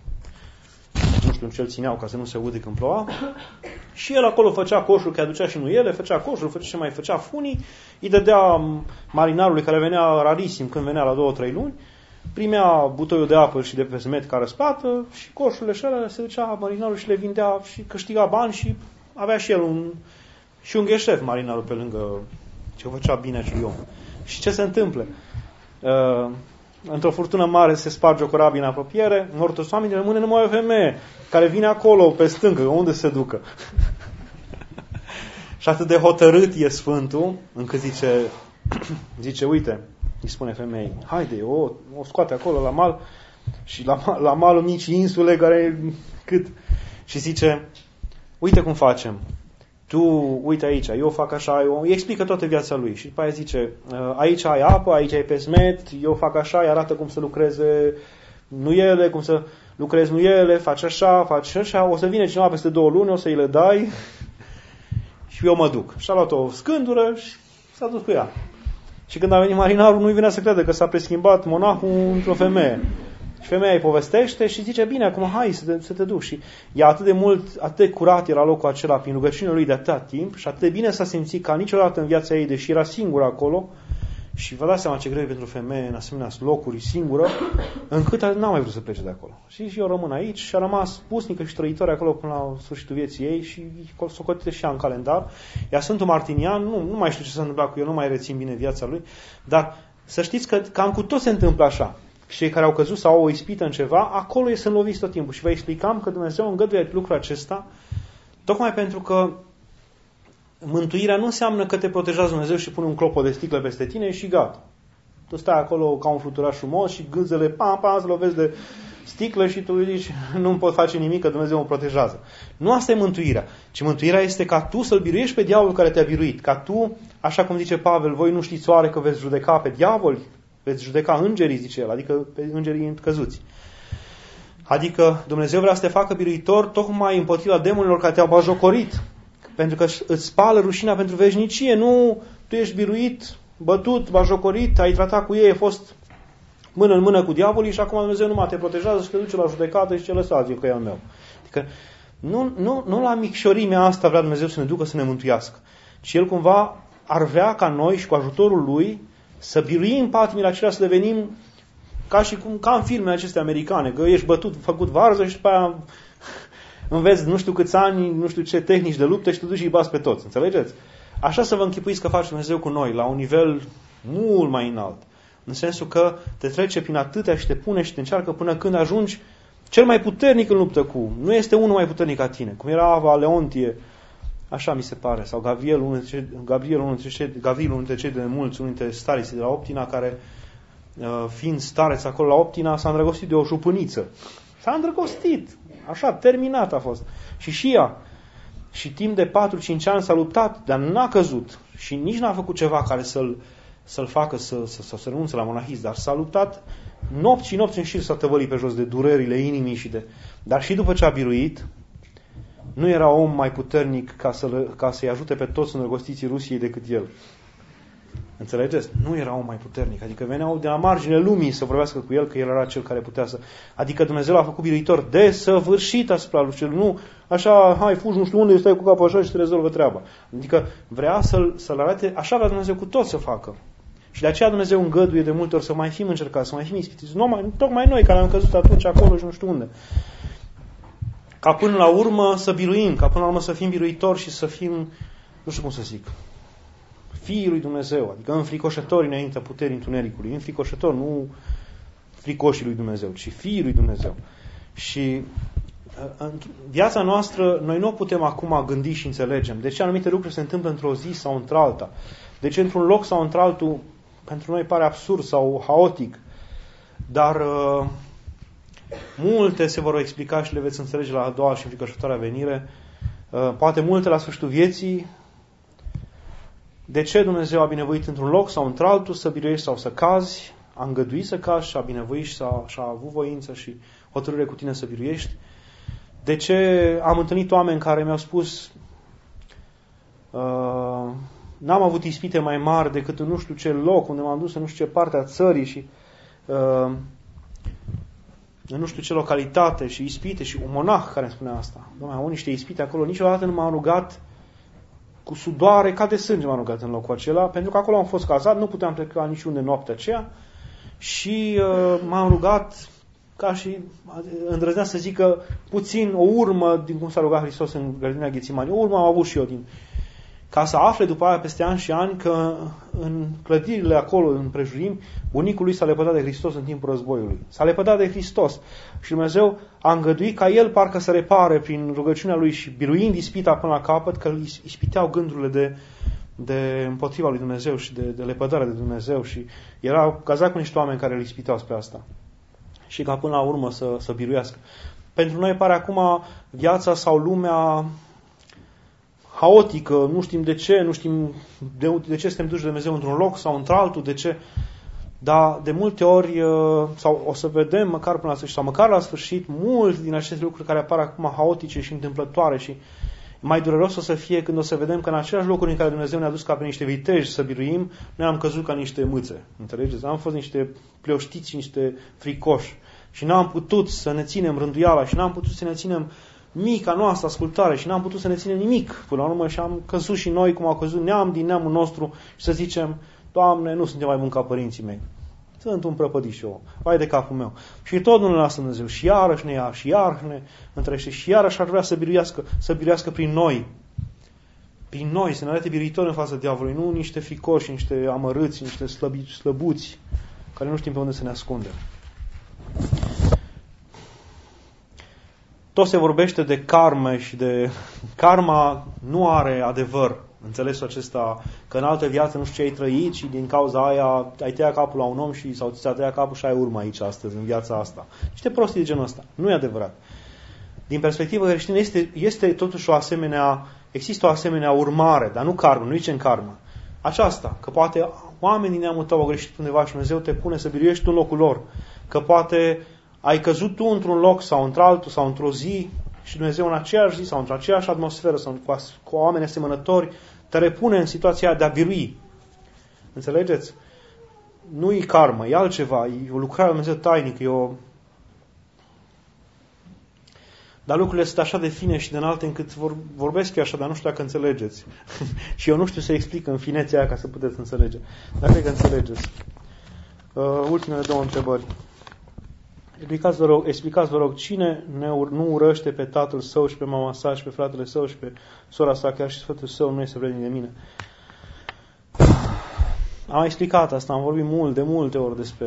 nu știu ce îl țineau ca să nu se ude când ploua. Și el acolo făcea coșul, că aducea și nuiele, făcea coșul, făcea ce mai făcea funii, îi dădea marinarului care venea rarisim când venea la două, trei luni, primea butoiul de apă și de pesmet ca răsplată și coșurile și alea se ducea marinarul și le vindea și câștiga bani și avea și el un, și un gheșef marinarul pe lângă ce făcea bine acelui om. Și ce se întâmplă? Uh, într-o furtună mare se sparge o corabie în apropiere, mor toți oamenii, rămâne numai o femeie care vine acolo pe stâncă, unde se ducă. Și atât de hotărât e Sfântul, încât zice, zice, uite, îi spune femeii, haide, o, o scoate acolo la mal și la, la malul micii insule care cât. Și zice, uite cum facem. Tu, uite aici, eu fac așa, eu, îi explică toată viața lui. Și după aia zice, aici ai apă, aici ai pesmet, eu fac așa, îi arată cum să lucreze nuiele, cum să lucrezi nuiele, faci așa, faci așa, o să vină cineva peste două luni, o să îi le dai și eu mă duc. Și a luat o scândură și s-a dus cu ea. Și când a venit marinarul, nu-i venea să crede că s-a preschimbat monahul într-o femeie. Și femeia îi povestește și zice, bine, acum hai să te, să te duci. Și e atât de mult, atât de curat era locul acela prin rugăciunile lui de atâta timp și atât de bine s-a simțit ca niciodată în viața ei, deși era singură acolo, și vă dați seama ce greu e pentru femeie în asemenea locuri singură, încât n-a mai vrut să plece de acolo. Și eu rămân aici și a rămas pusnică și trăitoare acolo până la sfârșitul vieții ei și socotită și ea în calendar. Iar Sfântul Martinian, nu, nu mai știu ce s-a întâmplat cu el, nu mai rețin bine viața lui, dar să știți că cam cu tot se întâmplă așa. Și cei care au căzut sau au o ispită în ceva, acolo e să înloviți tot timpul. Și vă explicam că Dumnezeu îngăduie lucrul acesta tocmai pentru că mântuirea nu înseamnă că te protejează Dumnezeu și pune un clopot de sticlă peste tine și gata. Tu stai acolo ca un fluturaș frumos și gâzele, pam, pam, să lovezi de sticlă și tu zici, nu pot face nimic că Dumnezeu mă protejează. Nu asta e mântuirea, ci mântuirea este ca tu să-l biruiești pe diavolul care te-a biruit. Ca tu, așa cum zice Pavel, voi nu știți oare că veți judeca pe diavoli? Veți judeca îngerii, zice el, adică pe îngerii căzuți. Adică Dumnezeu vrea să te facă biruitor tocmai împotriva demonilor care te-au bajocorit. Pentru că îți spală rușinea pentru veșnicie. Nu, tu ești biruit, bătut, bajocorit, ai tratat cu ei, ai fost mână în mână cu diavolii și acum Dumnezeu numai te protejează și te duce la judecată și ce lăsați eu că e al meu. Adică nu, nu, nu la micșorimea asta vrea Dumnezeu să ne ducă să ne mântuiască. Ci El cumva ar vrea ca noi și cu ajutorul Lui să biruim patimile acelea, să devenim ca și cum, ca în filmele acestea americane, că ești bătut, făcut varză și după aia înveți nu știu câți ani, nu știu ce tehnici de luptă și te duci și îi bați pe toți. Înțelegeți? Așa să vă închipuiți că face Dumnezeu cu noi, la un nivel mult mai înalt. În sensul că te trece prin atâtea și te pune și te încearcă până când ajungi cel mai puternic în luptă cu. Nu este unul mai puternic ca tine. Cum era Ava Leontie, așa mi se pare, sau Gabriel, unul dintre cei, Gabriel, unul dintre cei, Gavril, unul dintre cei de mulți, unul dintre stariții de la Optina, care, fiind stareț acolo la Optina, s-a îndrăgostit de o jupâniță. S-a îndrăgostit. Așa, terminat a fost. Și și ea. Și timp de patru cinci ani s-a luptat, dar n-a căzut. Și nici n-a făcut ceva care să-l, să-l facă să, să, să se renunțe la monahism. Dar s-a luptat nopți și nopți în șir, s-a tăvălit pe jos de durerile inimii. Și de... Dar și după ce a biruit, nu era om mai puternic ca, să, ca să-i ajute pe toți îndrăgostiții Rusiei decât el. Înțelegeți? Nu era om mai puternic. Adică veneau de la marginea lumii să vorbească cu el, că el era cel care putea să... Adică Dumnezeu l-a făcut biruitor desăvârșit asupra lui cel. Nu așa, hai, fugi, nu știu unde, stai cu capul așa și te rezolvă treaba. Adică vrea să-l, să-l arate, așa vrea Dumnezeu cu tot să facă. Și de aceea Dumnezeu îngăduie de multe ori să mai fim încercați, să mai fim ispitiți. Nu mai, tocmai noi care am căzut atunci acolo și nu știu unde. Ca până la urmă să biruim, ca până la urmă să fim biruitori și să fim, nu știu cum să zic, fiii lui Dumnezeu, adică înfricoșători înaintea puterii întunericului, înfricoșători, nu fricoșii lui Dumnezeu, ci fiii lui Dumnezeu. Și în viața noastră, noi nu putem acum gândi și înțelegem de ce anumite lucruri se întâmplă într-o zi sau într-alta, de ce într-un loc sau într-altul pentru noi pare absurd sau haotic, dar uh, multe se vor explica și le veți înțelege la a doua și înfricoșătoarea venire, uh, poate multe la sfârșitul vieții. De ce Dumnezeu a binevoit într-un loc sau într-altul să biruiești sau să cazi, a îngăduit să cazi și a binevoit și a, și a avut voință și hotărâre cu tine să biruiești? De ce am întâlnit oameni care mi-au spus uh, n-am avut ispite mai mari decât în nu știu ce loc, unde m-am dus în nu știu ce parte a țării și uh, în nu știu ce localitate și ispite și un monah care îmi spunea asta. Doamne, au niște ispite acolo, niciodată nu m-am rugat cu sudoare, ca de sânge m-am rugat în locul acela, pentru că acolo am fost cazat, nu puteam pleca niciunde noaptea aceea și uh, m-am rugat ca și, îndrăzneam să zic că puțin, o urmă din cum s-a rugat Hristos în grădina Ghețimani, o urmă am avut și eu din... Ca să afle după aia peste ani și ani că în clădirile acolo, în prejurimi, bunicul lui s-a lepădat de Hristos în timpul războiului. S-a lepădat de Hristos și Dumnezeu a îngăduit ca el parcă să repare prin rugăciunea lui și biruind ispita până la capăt, că îl ispiteau gândurile de, de împotriva lui Dumnezeu și de, de lepădare de Dumnezeu și era cazat cu niște oameni care îl ispiteau spre asta. Și ca până la urmă să, să biruiască. Pentru noi pare acum viața sau lumea haotică, nu știm de ce, nu știm de, de ce suntem duși de Dumnezeu într-un loc sau într-altul, de ce, dar de multe ori, sau o să vedem măcar până la sfârșit, sau măcar la sfârșit, multe din aceste lucruri care apar acum haotice și întâmplătoare și mai dureros o să fie când o să vedem că în același locuri în care Dumnezeu ne-a dus ca pe niște viteji să biruim, noi am căzut ca niște mâțe. Înțelegeți? Am fost niște plioștiți, niște fricoși. Și n-am putut să ne ținem rânduiala și n-am putut să ne ținem mica noastră ascultare și n-am putut să ne ținem nimic. Până la urmă și am căzut și noi cum au căzut neam din neamul nostru și să zicem, Doamne, nu suntem mai buni ca părinții mei. Sunt un prăpădit și eu. Vai de capul meu. Și tot nu ne lasă Dumnezeu. Și iarăși ne ia, și iarăși ne întrește. Și iarăși ar vrea să biruiască, să biruiască prin noi. Prin noi, să ne arate biruitori în fața diavolului. Nu niște fricoși, niște amărâți, niște slăbi, slăbuți, care nu știm pe unde să ne ascundem. Tot se vorbește de karma și de... Karma nu are adevăr. Înțelesul acesta că în altă viață nu știu ce ai trăit și din cauza aia ai tăiat capul la un om și, sau ți-a tăiat capul și ai urmă aici astăzi, în viața asta. Niște prostii de genul ăsta. Nu e adevărat. Din perspectivă creștină este, este totuși o asemenea, există o asemenea urmare, dar nu karma, nu zicem karma. Aceasta, că poate oamenii din neamul tău au greșit undeva și Dumnezeu te pune să biruiești tu în locul lor. Că poate ai căzut tu într-un loc sau într-altul sau într-o zi și Dumnezeu în aceeași zi sau într-o aceeași atmosferă sau cu, cu oameni asemănători te repune în situația de a birui. Înțelegeți? Nu e karmă, e altceva, e o lucrare lui Dumnezeu tainică, e o... Dar lucrurile sunt așa de fine și de înalte încât vor, vorbesc eu așa, dar nu știu dacă înțelegeți. Și eu nu știu să explic în finețea aia ca să puteți înțelege. Dar cred că înțelegeți. Uh, ultimele două întrebări. Explicați, vă rog, explicați, vă rog, cine ne ur- nu urăște pe tatăl său și pe mama sa și pe fratele său și pe sora sa, chiar și sfătul său, nu este vrednic de mine. Am explicat asta, am vorbit mult, de multe ori despre...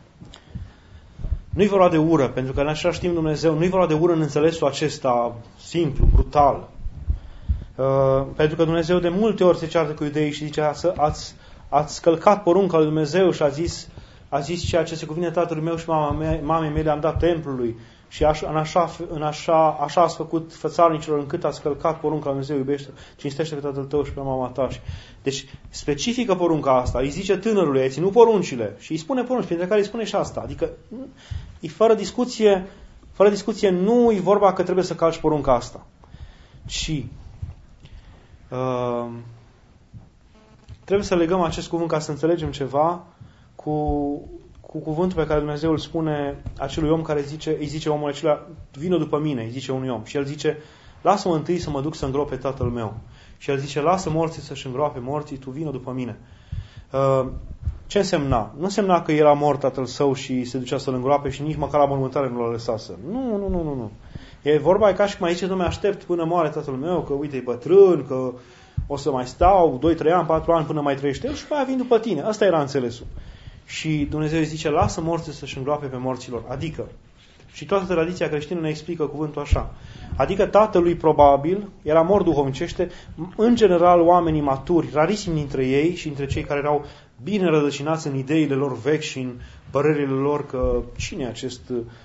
Nu-i vorba de ură, pentru că în același timp Dumnezeu, nu-i vorba de ură în înțelesul acesta simplu, brutal. Uh, pentru că Dumnezeu de multe ori se ceartă cu iudeii și zice, ați, ați scălcat porunca lui Dumnezeu și a zis... A zis ceea ce se cuvine tatălui meu și mama mea, mamei mele am dat templului și așa, în așa, în așa, așa ați făcut fățarnicilor încât ați călcat porunca lui Dumnezeu, iubește, cinstește pe tatăl tău și pe mama ta. Deci specifică porunca asta, îi zice tânărului, ai ținut poruncile și îi spune porunci, printre care îi spune și asta. Adică e fără discuție, fără discuție nu e vorba că trebuie să calci porunca asta. Și uh, trebuie să legăm acest cuvânt ca să înțelegem ceva Cu, cu cuvântul pe care Dumnezeu îl spune acelui om care zice, îi zice omul acela, vină după mine, îi zice unui om. Și el zice, lasă-mă întâi să mă duc să îngrop pe tatăl meu. Și el zice, lasă morții să-și îngroape morții, tu vină după mine. Uh, ce însemna? Nu însemna că era mort tatăl său și se ducea să-l îngroape și nici măcar la mormântare nu l-a lăsat să. Nu, nu, nu, nu, nu. E vorba, e ca și cum aici, Dom'le, aștept până moare tatăl meu, că uite, e bătrân, că o să mai stau doi trei ani, patru ani până mai trăiește el și mai vin după tine. Asta era înțelesul. Și Dumnezeu îi zice, lasă morții să-și îngroape pe morților. Adică, și toată tradiția creștină ne explică cuvântul așa. Adică tatălui probabil era mort duhovnicește, în general oamenii maturi, rarisimi dintre ei și dintre cei care erau bine rădăcinați în ideile lor vechi și în părerile lor că cine e acest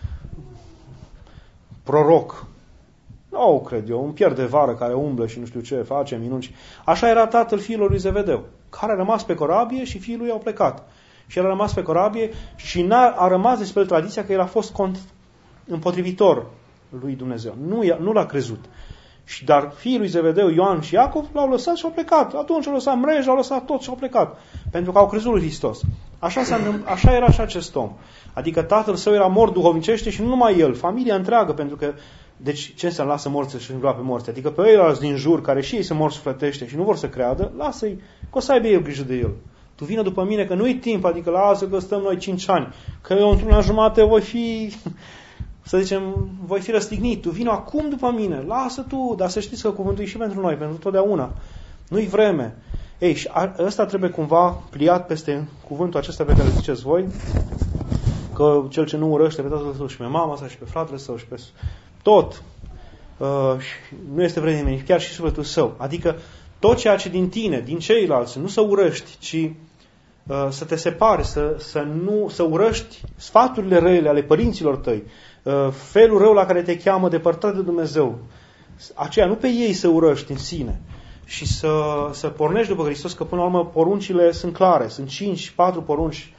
proroc? Nu, cred eu, un pierd de vară care umblă și nu știu ce face, minuni. Așa era tatăl fiilor lui Zevedeu, care a rămas pe corabie și fiii lui au plecat. Și el a rămas pe corabie și n-a, a rămas despre tradiția că el a fost cont, împotrivitor lui Dumnezeu. Nu, nu l-a crezut. Și, dar fiii lui Zevedeu, Ioan și Iacov, l-au lăsat și au plecat. Atunci au lăsat mreja, au lăsat tot și au plecat. Pentru că au crezut lui Hristos. Așa, s-a, așa era și acest om. Adică tatăl său era mort duhovnicește și nu numai el, familia întreagă, pentru că deci ce înseamnă lasă morți să-și îngroape morți? Adică pe ei din jur, care și ei se mor sufletește și nu vor să creadă, lasă-i, că o să aibă el grijă de el. Tu vină după mine, că nu-i timp, adică lasă că stăm noi cinci ani, că eu într-una jumate voi fi, să zicem, voi fi răstignit. Tu vină acum după mine, lasă tu, dar să știți că cuvântul e și pentru noi, pentru totdeauna. Nu-i vreme. Ei, și ăsta trebuie cumva pliat peste cuvântul acesta pe care îl ziceți voi, că cel ce nu urăște pe tatăl său și pe mama sa și pe fratele său și pe tot, uh, nu este vrednic de mine, chiar și sufletul său. Adică tot ceea ce din tine, din ceilalți, nu să urăști, ci uh, să te separi, să, să, nu, să urăști sfaturile rele ale părinților tăi, uh, felul rău la care te cheamă depărtat de Dumnezeu. Aceea, nu pe ei să urăști în sine și să, să pornești după Hristos, că până la urmă poruncile sunt clare. Sunt cinci, patru porunci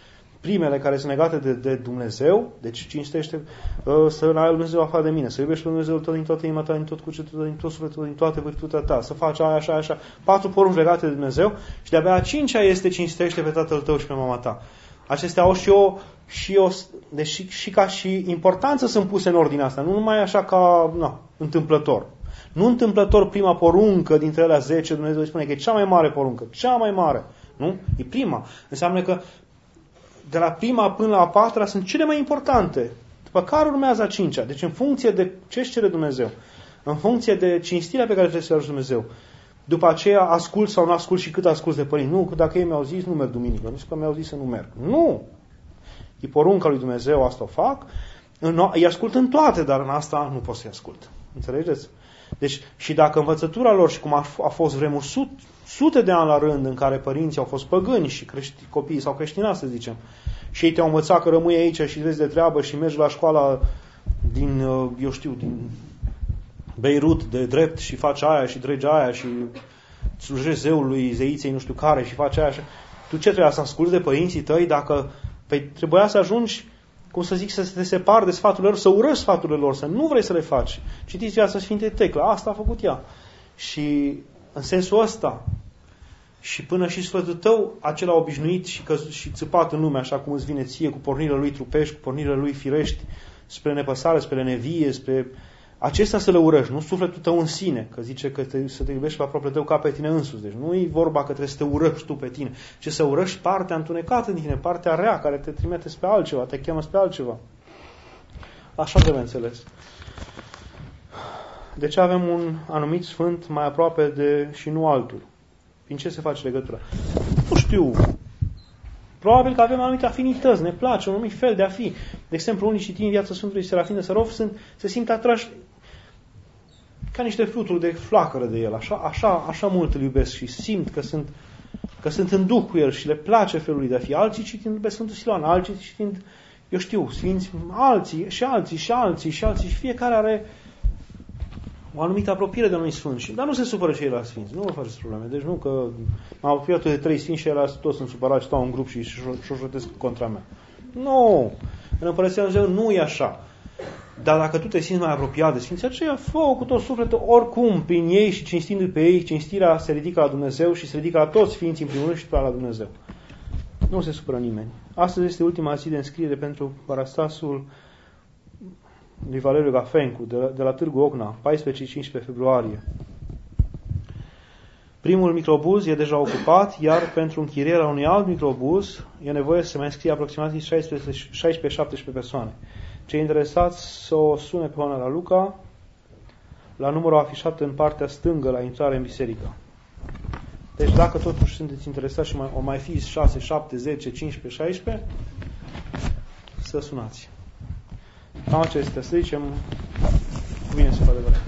primele care sunt legate de, de Dumnezeu, deci cinstește uh, să ai Dumnezeu afară de mine, să iubești pe Dumnezeu tot din toată inima ta, din tot cugetul, din tot sufletul, din toată virtutea ta, să faci aia, așa, așa, patru porunci legate de Dumnezeu și de-abia a cincea este cinstește pe tatăl tău și pe mama ta. Acestea au și o, și o deci și, și ca și importanță sunt puse în ordinea asta, nu numai așa ca na, întâmplător. Nu întâmplător prima poruncă dintre alea zece, Dumnezeu îi spune că e cea mai mare poruncă, cea mai mare, nu? E prima. Înseamnă că de la prima până la a patra sunt cele mai importante, după care urmează a cincea. Deci în funcție de ce își cere Dumnezeu, în funcție de cinstirea pe care trebuie să o ajungi Dumnezeu, după aceea ascult sau nu ascult și cât ascult de părinți. Nu, că dacă ei mi-au zis, nu merg duminică, nu că mi-au zis să nu merg. Nu! E porunca lui Dumnezeu, asta o fac, îi ascult în toate, dar în asta nu pot să-i ascult. Înțelegeți? Deci, și dacă învățătura lor, și cum a, a fost vremuri sut, sute de ani la rând în care părinții au fost păgâni și crești, copiii s-au creștinat, să zicem, și ei te-au învățat că rămâi aici și vezi de treabă și mergi la școala din, eu știu, din Beirut de drept și faci aia și dregi aia și slujești zeului, zeiței nu știu care și faci aia. Și... Tu ce trebuia să asculți de părinții tăi dacă păi, trebuia să ajungi, cum să zic, să te separi de sfaturile lor, să urăști sfaturile lor, să nu vrei să le faci. Citiți Viața Sfintei Tecla, asta a făcut ea. Și în sensul ăsta, și până și sfătul tău, acela obișnuit și, căz- și țăpat în lume, așa cum îți vine ție, cu pornirile lui trupești, cu pornirile lui firești, spre nepăsare, spre nevie, spre... Acestea să le urăști, nu sufletul tău în sine, că zice că te, să te iubești pe aproape tău ca pe tine însuți. Deci nu e vorba că trebuie să te urăști tu pe tine, ci să urăști partea întunecată din tine, partea rea, care te trimite spre altceva, te cheamă spre altceva. Așa trebuie înțeles. De ce avem un anumit sfânt mai aproape de și nu altul? Prin ce se face legătura? Nu știu. Probabil că avem anumite afinități, ne place un anumit fel de a fi. De exemplu, unii citind Viața Sfântului Serafin de Sărov sunt, se simt atrași ca niște fluturi de flacără de el. Așa, așa, așa mult îl iubesc și simt că sunt, că sunt în duh cu el și le place felul lui de a fi. Alții citind pe Sfântul Siloan, alții citind, eu știu, sfinți, alții și alții și alții și alții și fiecare are o anumită apropiere de anumit sfânt. Dar nu se supără ceilalți sfinți. Nu vă faceți probleme. Deci nu că m-am apropiat de trei sfinți și ele toți sunt supărați, stau în grup și șoșotesc contra mea. Nu! În Împărăția Lui Dumnezeu nu e așa. Dar dacă tu te simți mai apropiat de sfinții aceia, fă-o cu tot sufletul, oricum, prin ei și cinstindu-i pe ei, cinstirea se ridică la Dumnezeu și se ridică la toți sfinții în primul rând și la Dumnezeu. Nu se supără nimeni. Astăzi este ultima zi de înscriere pentru parastasul lui Valeriu Gafencu, de la, de la Târgu Ocna, paisprezece cincisprezece februarie. Primul microbuz e deja ocupat, iar pentru închirierea unui alt microbuz e nevoie să se mai înscrie aproximativ șaisprezece șaptesprezece persoane. Cei interesați să o sune pe Oana Luca la numărul afișat în partea stângă la intrare în biserică. Deci dacă totuși sunteți interesați și mai, o mai fi șase, șapte, zece, cincisprezece, șaisprezece, să sunați. Cam acestea, să zicem, bine să facă adevărat.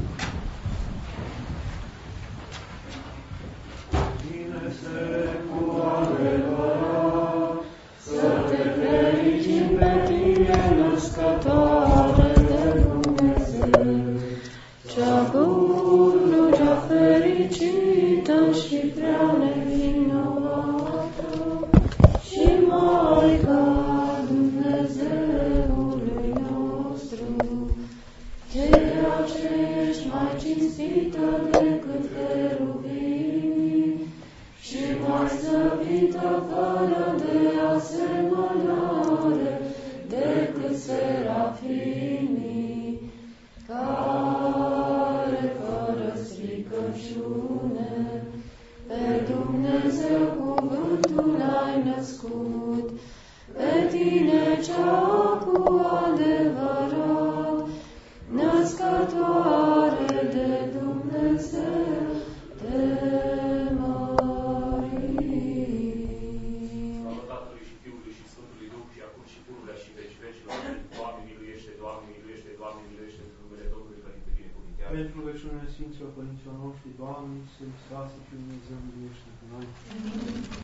Bine-se cu adevărat, să te fericim pe tine, născătoare de Dumnezeu, cea bună, cea fericită și prea nevinovată, și Maica Dumnezeului nostru, ceea ce ești mai cinstită decât cheruvimii și mai slăvită fără de asemănare decât serafimii, care fără stricăciune pe Dumnezeu cuvântul ai născut, pe tine cea cu adevărat, născătoare de Dumnezeu, te mărim. Slavă Tatălui și Fiului și Sfântului Duh și acum și pururea și veci vecilor. Doamne miluiește, Doamne miluiește, Doamne miluiește, în numele Domnului care te binecuvintează. Pentru rugăciunile Sfinților Părinților noștri, Doamne, să-mi sfase și Dumnezeu miluiește pe noi.